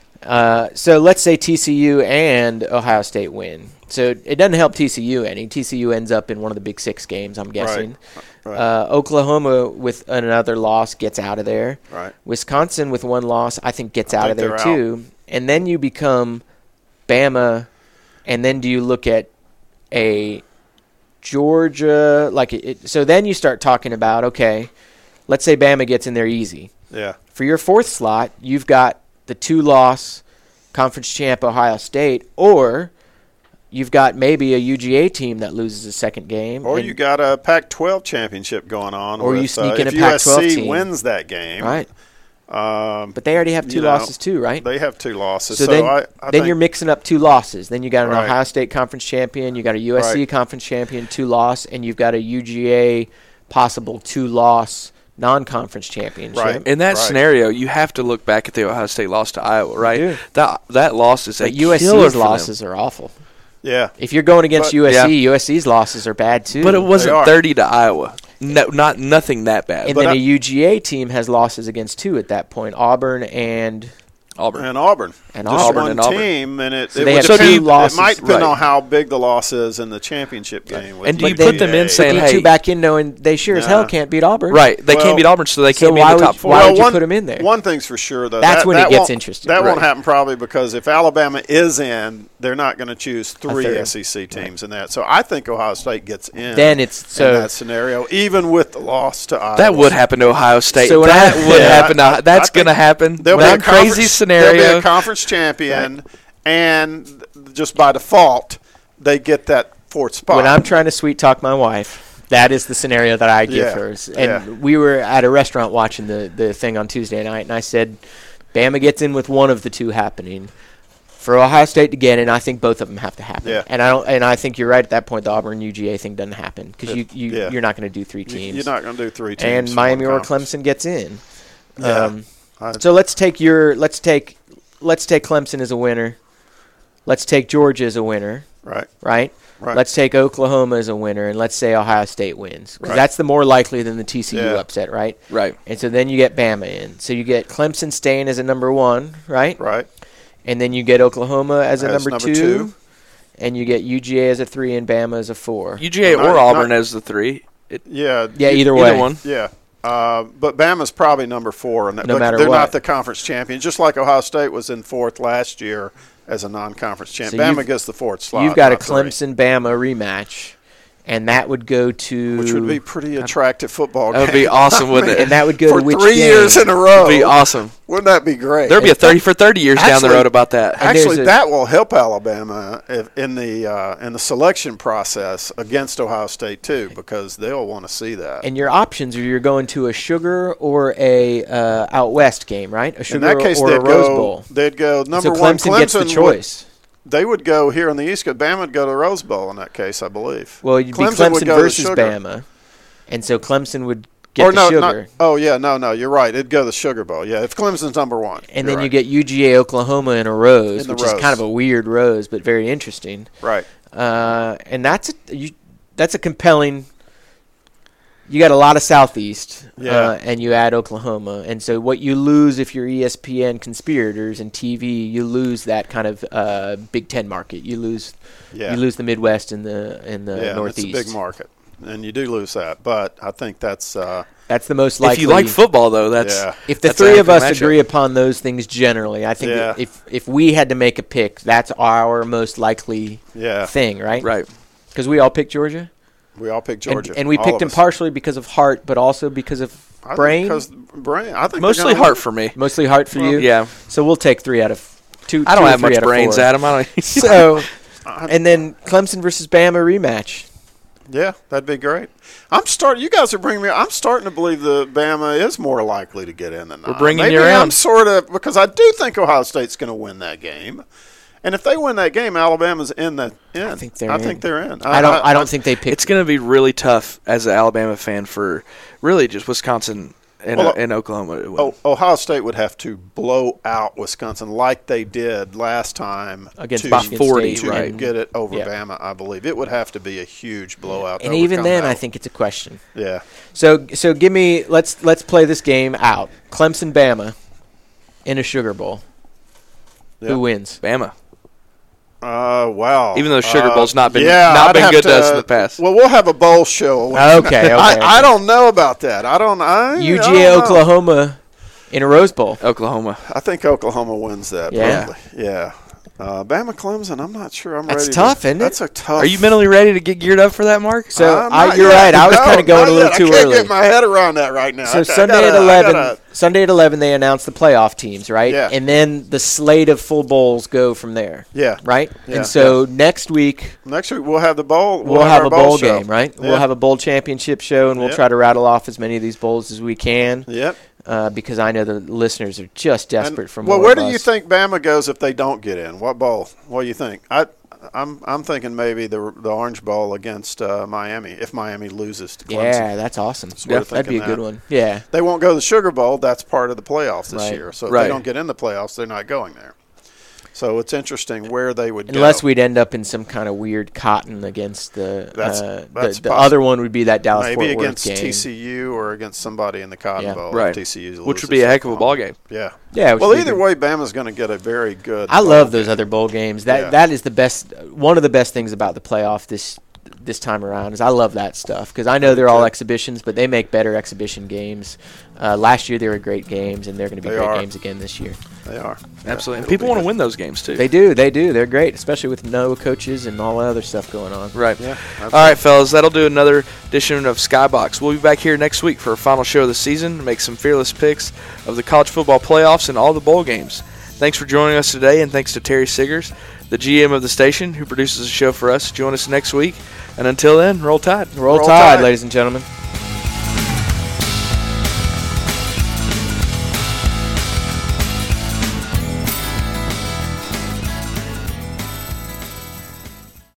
[SPEAKER 3] Uh, so let's say T C U and Ohio State win. So it doesn't help T C U any. T C U ends up in one of the Big Six games, I'm guessing.
[SPEAKER 5] Right.
[SPEAKER 3] Uh, Oklahoma with another loss gets out of there.
[SPEAKER 5] Right.
[SPEAKER 3] Wisconsin with one loss, I think, gets
[SPEAKER 5] I
[SPEAKER 3] out
[SPEAKER 5] think
[SPEAKER 3] of there
[SPEAKER 5] they're
[SPEAKER 3] too. And then you become Bama, and then do you look at a Georgia like it, it? So then you start talking about, okay, let's say Bama gets in there easy.
[SPEAKER 5] Yeah.
[SPEAKER 3] For your fourth slot, you've got the two-loss conference champ Ohio State, or you've got maybe a U G A team that loses a second game.
[SPEAKER 5] Or
[SPEAKER 3] and-
[SPEAKER 5] you got a Pac twelve championship going on.
[SPEAKER 3] Or
[SPEAKER 5] with,
[SPEAKER 3] you sneak
[SPEAKER 5] uh,
[SPEAKER 3] in a
[SPEAKER 5] if
[SPEAKER 3] Pac twelve
[SPEAKER 5] U S C
[SPEAKER 3] team.
[SPEAKER 5] wins that game.
[SPEAKER 3] right.
[SPEAKER 5] Um,
[SPEAKER 3] But they already have two
[SPEAKER 5] you know,
[SPEAKER 3] losses too, right?
[SPEAKER 5] They have two losses.
[SPEAKER 3] So,
[SPEAKER 5] So,
[SPEAKER 3] then,
[SPEAKER 5] I, I
[SPEAKER 3] then
[SPEAKER 5] think
[SPEAKER 3] you're mixing up two losses. Then you got an
[SPEAKER 5] Right.
[SPEAKER 3] Ohio State conference champion, you got a U S C
[SPEAKER 5] Right.
[SPEAKER 3] conference champion, two loss, and you've got a U G A possible two loss non-conference championship.
[SPEAKER 5] Right.
[SPEAKER 4] In that
[SPEAKER 5] Right.
[SPEAKER 4] scenario, you have to look back at the Ohio State loss to Iowa, right?
[SPEAKER 3] do.
[SPEAKER 4] That that loss is a
[SPEAKER 3] But
[SPEAKER 4] killer
[SPEAKER 3] USC's
[SPEAKER 4] for them.
[SPEAKER 3] losses are awful.
[SPEAKER 5] yeah.
[SPEAKER 3] If you're going against
[SPEAKER 5] But-
[SPEAKER 3] U S C,
[SPEAKER 4] Yeah.
[SPEAKER 3] U S C's losses are bad too.
[SPEAKER 4] But it
[SPEAKER 5] They
[SPEAKER 4] wasn't
[SPEAKER 5] are.
[SPEAKER 4] thirty to Iowa. No, not nothing that bad.
[SPEAKER 3] and
[SPEAKER 5] but
[SPEAKER 3] then
[SPEAKER 5] I-
[SPEAKER 3] a U G A team has losses against two at that point, Auburn and
[SPEAKER 4] Auburn.
[SPEAKER 5] And Auburn.
[SPEAKER 3] And
[SPEAKER 5] Just
[SPEAKER 3] Auburn
[SPEAKER 5] one
[SPEAKER 4] and Auburn.
[SPEAKER 5] team, and it,
[SPEAKER 3] So
[SPEAKER 5] it
[SPEAKER 3] they
[SPEAKER 5] would
[SPEAKER 3] have
[SPEAKER 5] depend-
[SPEAKER 3] two losses.
[SPEAKER 5] It might depend
[SPEAKER 4] Right.
[SPEAKER 5] on how big the loss is in the championship game. with
[SPEAKER 4] And do you
[SPEAKER 5] U
[SPEAKER 4] put
[SPEAKER 5] G A.
[SPEAKER 4] them in saying,
[SPEAKER 3] you
[SPEAKER 4] hey-
[SPEAKER 3] two back in knowing they sure as hell
[SPEAKER 5] Nah.
[SPEAKER 3] can't beat Auburn.
[SPEAKER 4] Right. They
[SPEAKER 5] Well,
[SPEAKER 4] can't beat Auburn, so they
[SPEAKER 3] so
[SPEAKER 4] can't be
[SPEAKER 3] why
[SPEAKER 4] in the
[SPEAKER 3] would
[SPEAKER 4] top
[SPEAKER 3] you-
[SPEAKER 4] four.
[SPEAKER 3] why
[SPEAKER 5] Well,
[SPEAKER 3] would you
[SPEAKER 5] one,
[SPEAKER 3] put 'em in there?
[SPEAKER 5] One thing's for sure, though.
[SPEAKER 3] That's
[SPEAKER 5] that,
[SPEAKER 3] when it
[SPEAKER 5] that
[SPEAKER 3] gets
[SPEAKER 5] won't-
[SPEAKER 3] interesting.
[SPEAKER 5] That won't
[SPEAKER 3] Right.
[SPEAKER 5] happen probably because if Alabama is in, they're not going to choose three
[SPEAKER 3] third.
[SPEAKER 5] S E C teams in that. So I think Ohio State gets in.
[SPEAKER 3] Then it's- so-
[SPEAKER 5] in that scenario, even with the loss to Iowa.
[SPEAKER 4] That would happen to Ohio State.
[SPEAKER 3] So when
[SPEAKER 4] that
[SPEAKER 3] I-
[SPEAKER 4] would
[SPEAKER 5] Yeah,
[SPEAKER 4] happen. To,
[SPEAKER 5] I- I
[SPEAKER 4] that's
[SPEAKER 5] think
[SPEAKER 4] going to happen.
[SPEAKER 5] There'll be a
[SPEAKER 4] That crazy
[SPEAKER 5] conference-
[SPEAKER 4] scenario.
[SPEAKER 5] There'll be a conference champion, and just by default, they get that fourth spot.
[SPEAKER 3] When I'm trying to sweet talk my wife, that is the scenario that I give
[SPEAKER 5] Yeah,
[SPEAKER 3] her. And
[SPEAKER 5] yeah.
[SPEAKER 3] we were at a restaurant watching the, the thing on Tuesday night, and I said, Bama gets in with one of the two happening. For Ohio State to get in, I think both of them have to happen.
[SPEAKER 5] Yeah.
[SPEAKER 3] And I don't. And I think you're right at that point. The Auburn U G A thing doesn't happen because you, you
[SPEAKER 5] Yeah.
[SPEAKER 3] you're not going to do three
[SPEAKER 5] You-
[SPEAKER 3] teams.
[SPEAKER 5] You're not going to do three teams.
[SPEAKER 3] and
[SPEAKER 5] in
[SPEAKER 3] Miami
[SPEAKER 5] one
[SPEAKER 3] or
[SPEAKER 5] conference.
[SPEAKER 3] Clemson gets in.
[SPEAKER 5] Yeah.
[SPEAKER 3] Um,
[SPEAKER 5] I-
[SPEAKER 3] so let's take your let's take let's take Clemson as a winner. Let's take Georgia as a winner.
[SPEAKER 5] Right.
[SPEAKER 3] Right?
[SPEAKER 5] Right.
[SPEAKER 3] Let's take Oklahoma as a winner, and let's say Ohio State wins. Because
[SPEAKER 5] Right.
[SPEAKER 3] that's the more likely than the T C U
[SPEAKER 5] Yeah.
[SPEAKER 3] upset, right?
[SPEAKER 4] Right.
[SPEAKER 3] And so then you get Bama in. So you get Clemson staying as a number one, right?
[SPEAKER 5] Right.
[SPEAKER 3] And then you get Oklahoma as a
[SPEAKER 5] As
[SPEAKER 3] number,
[SPEAKER 5] number
[SPEAKER 3] two,
[SPEAKER 5] two.
[SPEAKER 3] and you get U G A as a three and Bama as a four.
[SPEAKER 4] U G A
[SPEAKER 5] Well,
[SPEAKER 4] or
[SPEAKER 5] not-
[SPEAKER 4] Auburn
[SPEAKER 5] not-
[SPEAKER 4] as the three. It,
[SPEAKER 5] Yeah.
[SPEAKER 3] Yeah,
[SPEAKER 5] you-
[SPEAKER 3] either way.
[SPEAKER 4] Either one.
[SPEAKER 5] Yeah. Uh, but Bama's probably number four. And
[SPEAKER 3] No matter
[SPEAKER 5] they're
[SPEAKER 3] what.
[SPEAKER 5] not the conference champion, just like Ohio State was in fourth last year as a non-conference
[SPEAKER 3] So
[SPEAKER 5] champion. Bama
[SPEAKER 3] you've-
[SPEAKER 5] gets the fourth slot.
[SPEAKER 3] You've got a
[SPEAKER 5] not three,
[SPEAKER 3] Clemson-Bama rematch, and that would go to
[SPEAKER 5] which would be pretty attractive football.
[SPEAKER 4] That would
[SPEAKER 5] game.
[SPEAKER 4] be awesome, wouldn't it?
[SPEAKER 3] and that would go
[SPEAKER 5] for
[SPEAKER 3] to which
[SPEAKER 5] three
[SPEAKER 3] game?
[SPEAKER 5] years in a row.
[SPEAKER 4] It'd be awesome.
[SPEAKER 5] Wouldn't that be great?
[SPEAKER 4] There'll be a thirty for thirty years down
[SPEAKER 5] Actually-
[SPEAKER 4] the road about that.
[SPEAKER 3] And there's
[SPEAKER 5] Actually,
[SPEAKER 3] a-
[SPEAKER 5] that will help Alabama if, in the uh, in the selection process against Ohio State too, because they'll want to see that.
[SPEAKER 3] And your options are you're going to a Sugar or a uh, out west game, right? A Sugar
[SPEAKER 5] in that case,
[SPEAKER 3] or
[SPEAKER 5] they'd
[SPEAKER 3] a Rose
[SPEAKER 5] go.
[SPEAKER 3] Bowl.
[SPEAKER 5] They'd go number
[SPEAKER 3] So
[SPEAKER 5] one.
[SPEAKER 3] Clemson, gets the
[SPEAKER 5] would-
[SPEAKER 3] choice.
[SPEAKER 5] they would go here in the East Coast. Bama would go to Rose Bowl in that case, I believe.
[SPEAKER 3] Well, you'd be
[SPEAKER 5] Clemson would
[SPEAKER 3] Clemson
[SPEAKER 5] go to
[SPEAKER 3] versus
[SPEAKER 5] Sugar.
[SPEAKER 3] Bama, and so Clemson would get
[SPEAKER 5] or
[SPEAKER 3] the
[SPEAKER 5] no,
[SPEAKER 3] Sugar.
[SPEAKER 5] not, oh yeah, no, no, you're right. It'd go to the Sugar Bowl. Yeah, if Clemson's number one,
[SPEAKER 3] And
[SPEAKER 5] you're
[SPEAKER 3] then
[SPEAKER 5] right.
[SPEAKER 3] you get U G A Oklahoma in a Rose,
[SPEAKER 5] In the
[SPEAKER 3] which is
[SPEAKER 5] Rose.
[SPEAKER 3] kind of a weird Rose, but very interesting.
[SPEAKER 5] right.
[SPEAKER 3] Uh, and that's a, you, that's a compelling. You got a lot of Southeast,
[SPEAKER 5] Yeah.
[SPEAKER 3] uh, and you add Oklahoma, and so what you lose if you're E S P N conspirators and T V, you lose that kind of uh, Big Ten market. You lose,
[SPEAKER 5] Yeah.
[SPEAKER 3] you lose the Midwest and the and the
[SPEAKER 5] yeah,
[SPEAKER 3] Northeast.
[SPEAKER 5] it's a big market, and you do lose that. But I think that's uh,
[SPEAKER 3] That's the most likely.
[SPEAKER 4] If you like football, though, that's
[SPEAKER 5] Yeah.
[SPEAKER 3] If the
[SPEAKER 4] that's a
[SPEAKER 3] three
[SPEAKER 4] heck
[SPEAKER 3] of
[SPEAKER 4] a
[SPEAKER 3] us
[SPEAKER 4] matchup.
[SPEAKER 3] agree upon those things generally, I think
[SPEAKER 5] Yeah.
[SPEAKER 3] that if if we had to make a pick, that's our most likely
[SPEAKER 5] yeah.
[SPEAKER 3] thing, right?
[SPEAKER 4] Right.
[SPEAKER 3] Because we all picked Georgia.
[SPEAKER 5] We all picked
[SPEAKER 3] And-
[SPEAKER 5] Georgia,
[SPEAKER 3] and, we
[SPEAKER 5] all
[SPEAKER 3] picked
[SPEAKER 5] of
[SPEAKER 3] them
[SPEAKER 5] us.
[SPEAKER 3] partially because of heart, but also because of
[SPEAKER 5] I think
[SPEAKER 3] brain.
[SPEAKER 5] because brain. I think they're
[SPEAKER 4] Mostly
[SPEAKER 5] gonna
[SPEAKER 4] heart
[SPEAKER 5] win.
[SPEAKER 4] for me.
[SPEAKER 3] Mostly heart for you.
[SPEAKER 4] Yeah.
[SPEAKER 3] So we'll take three out of two.
[SPEAKER 4] I don't
[SPEAKER 3] two or
[SPEAKER 4] have
[SPEAKER 3] three
[SPEAKER 4] much
[SPEAKER 3] out of
[SPEAKER 4] brains,
[SPEAKER 3] four.
[SPEAKER 4] Adam. I don't.
[SPEAKER 3] So, and then Clemson versus Bama rematch.
[SPEAKER 5] Yeah, that'd be great. I'm starting. You guys are bringing me. I'm starting to believe the Bama is more likely to get in than
[SPEAKER 4] We're
[SPEAKER 5] not.
[SPEAKER 4] bringing
[SPEAKER 5] Maybe
[SPEAKER 4] you around.
[SPEAKER 5] I'm sort of because I do think Ohio State's going to win that game, and if they win that game, Alabama's in the in.
[SPEAKER 3] I think they're
[SPEAKER 5] I
[SPEAKER 3] in.
[SPEAKER 5] think they're in.
[SPEAKER 3] I don't. I, don't think they picked.
[SPEAKER 4] It's going to be really tough as an Alabama fan for really just Wisconsin and,
[SPEAKER 5] Well,
[SPEAKER 4] uh, and Oklahoma to win.
[SPEAKER 5] Oh, Ohio State would have to blow out Wisconsin like they did last time
[SPEAKER 3] Against
[SPEAKER 5] to,
[SPEAKER 3] Michigan
[SPEAKER 4] forty,
[SPEAKER 3] State,
[SPEAKER 5] to
[SPEAKER 4] right.
[SPEAKER 5] get it over
[SPEAKER 3] Yeah.
[SPEAKER 5] Bama. I believe it would have to be a huge blowout. to
[SPEAKER 3] and even
[SPEAKER 5] overcome
[SPEAKER 3] then,
[SPEAKER 5] that.
[SPEAKER 3] I think it's a question.
[SPEAKER 5] Yeah.
[SPEAKER 3] So, so give me. Let's let's play this game out. Clemson, Bama, in a Sugar Bowl.
[SPEAKER 5] Yeah.
[SPEAKER 3] Who wins?
[SPEAKER 4] Bama.
[SPEAKER 5] Uh, wow.
[SPEAKER 4] Even though Sugar
[SPEAKER 5] Uh,
[SPEAKER 4] Bowl's not been-
[SPEAKER 5] yeah,
[SPEAKER 4] not
[SPEAKER 5] I'd
[SPEAKER 4] been
[SPEAKER 5] have
[SPEAKER 4] good
[SPEAKER 5] to,
[SPEAKER 4] to us in the past.
[SPEAKER 5] Well, we'll have a bowl show.
[SPEAKER 3] Okay, okay,
[SPEAKER 5] I,
[SPEAKER 3] okay.
[SPEAKER 5] I don't know about that. I don't. I,
[SPEAKER 3] U
[SPEAKER 5] I
[SPEAKER 3] G
[SPEAKER 5] don't
[SPEAKER 3] A
[SPEAKER 5] know.
[SPEAKER 3] Oklahoma in a Rose Bowl.
[SPEAKER 4] Oklahoma.
[SPEAKER 5] I think Oklahoma wins that.
[SPEAKER 3] Yeah.
[SPEAKER 5] Probably. Yeah. Uh, Bama Clemson. I'm not sure. I'm
[SPEAKER 3] That's
[SPEAKER 5] ready.
[SPEAKER 3] tough,
[SPEAKER 5] to,
[SPEAKER 3] isn't it?
[SPEAKER 5] That's a tough.
[SPEAKER 4] Are you mentally ready to get geared up for that, Mark?
[SPEAKER 3] So
[SPEAKER 5] Uh,
[SPEAKER 3] I,
[SPEAKER 5] not
[SPEAKER 3] you're
[SPEAKER 5] yet.
[SPEAKER 3] right. I was
[SPEAKER 5] No,
[SPEAKER 3] kind of going
[SPEAKER 5] not
[SPEAKER 3] a little
[SPEAKER 5] yet.
[SPEAKER 3] too
[SPEAKER 5] I can't
[SPEAKER 3] early.
[SPEAKER 5] get my head around that right now.
[SPEAKER 3] So
[SPEAKER 5] I, I
[SPEAKER 3] Sunday
[SPEAKER 5] gotta,
[SPEAKER 3] at
[SPEAKER 5] I
[SPEAKER 3] eleven,
[SPEAKER 5] gotta-
[SPEAKER 3] Sunday at eleven, they announced the playoff teams, right?
[SPEAKER 5] Yeah.
[SPEAKER 3] And then the slate of full bowls go from there.
[SPEAKER 5] Yeah.
[SPEAKER 3] Right.
[SPEAKER 5] Yeah.
[SPEAKER 3] And so next week
[SPEAKER 5] Next week we'll have the bowl.
[SPEAKER 3] we'll, have,
[SPEAKER 5] our
[SPEAKER 3] a bowl,
[SPEAKER 5] show.
[SPEAKER 3] game, right?
[SPEAKER 5] Yeah.
[SPEAKER 3] We'll have a bowl championship show, and we'll
[SPEAKER 5] Yep.
[SPEAKER 3] try to rattle off as many of these bowls as we can.
[SPEAKER 5] Yep.
[SPEAKER 3] Uh, because I know the listeners are just desperate
[SPEAKER 5] And-
[SPEAKER 3] for more.
[SPEAKER 5] Well, where
[SPEAKER 3] of
[SPEAKER 5] do you
[SPEAKER 3] us.
[SPEAKER 5] think Bama goes if they don't get in? What bowl? What do you think? I, I'm, I'm thinking maybe the the Orange Bowl against uh, Miami if Miami loses to Clemson.
[SPEAKER 3] Yeah, that's awesome.
[SPEAKER 5] we're
[SPEAKER 3] That'd be a
[SPEAKER 5] thinking
[SPEAKER 3] good
[SPEAKER 5] that.
[SPEAKER 3] one. Yeah.
[SPEAKER 5] They won't go to the Sugar Bowl. That's part of the playoffs this
[SPEAKER 3] Right.
[SPEAKER 5] year. So if
[SPEAKER 4] Right.
[SPEAKER 5] they don't get in the playoffs, they're not going there. So it's interesting where they would
[SPEAKER 3] Unless
[SPEAKER 5] go.
[SPEAKER 3] we'd end up in some kind of weird cotton against the
[SPEAKER 5] That's-
[SPEAKER 3] uh,
[SPEAKER 5] that's
[SPEAKER 3] the, the
[SPEAKER 5] possible.
[SPEAKER 3] other one would be that Dallas
[SPEAKER 5] maybe
[SPEAKER 3] Fort Worth
[SPEAKER 5] against
[SPEAKER 3] game.
[SPEAKER 5] T C U or against somebody in the Cotton
[SPEAKER 3] Yeah.
[SPEAKER 5] Bowl. if
[SPEAKER 4] Right.
[SPEAKER 5] T C U
[SPEAKER 4] Which would
[SPEAKER 5] loses
[SPEAKER 4] be a heck of a
[SPEAKER 5] Oklahoma.
[SPEAKER 4] ball game.
[SPEAKER 5] Yeah.
[SPEAKER 3] Yeah. which
[SPEAKER 5] Well,
[SPEAKER 3] would be
[SPEAKER 5] either
[SPEAKER 3] good.
[SPEAKER 5] way, Bama's going to get a very good.
[SPEAKER 3] I
[SPEAKER 5] bowl
[SPEAKER 3] love those
[SPEAKER 5] game.
[SPEAKER 3] other bowl games. That
[SPEAKER 5] Yeah.
[SPEAKER 3] that is the best. One of the best things about the playoff this this time around is I love that stuff because I know they're all exhibitions, but they make better exhibition games. Uh, last year they were great games, and they're going to be
[SPEAKER 5] They
[SPEAKER 3] great
[SPEAKER 5] are.
[SPEAKER 3] games again this year.
[SPEAKER 5] They are
[SPEAKER 4] Absolutely. And
[SPEAKER 5] it'll
[SPEAKER 4] people
[SPEAKER 5] be
[SPEAKER 4] want to
[SPEAKER 5] good.
[SPEAKER 4] win those games, too.
[SPEAKER 3] They do, they do. They're great, especially with no coaches and all that other stuff going on.
[SPEAKER 4] Right.
[SPEAKER 5] Yeah.
[SPEAKER 4] All right, fellas, that'll do another edition of Skybox. We'll be back here next week for our final show of the season to make some fearless picks of the college football playoffs and all the bowl games. Thanks for joining us today, and thanks to Terry Siggers, the G M of the station, who produces the show for us. Join us next week. And until then, roll tide.
[SPEAKER 3] Roll,
[SPEAKER 5] Roll
[SPEAKER 3] Tide,
[SPEAKER 5] Tide.
[SPEAKER 3] ladies and gentlemen.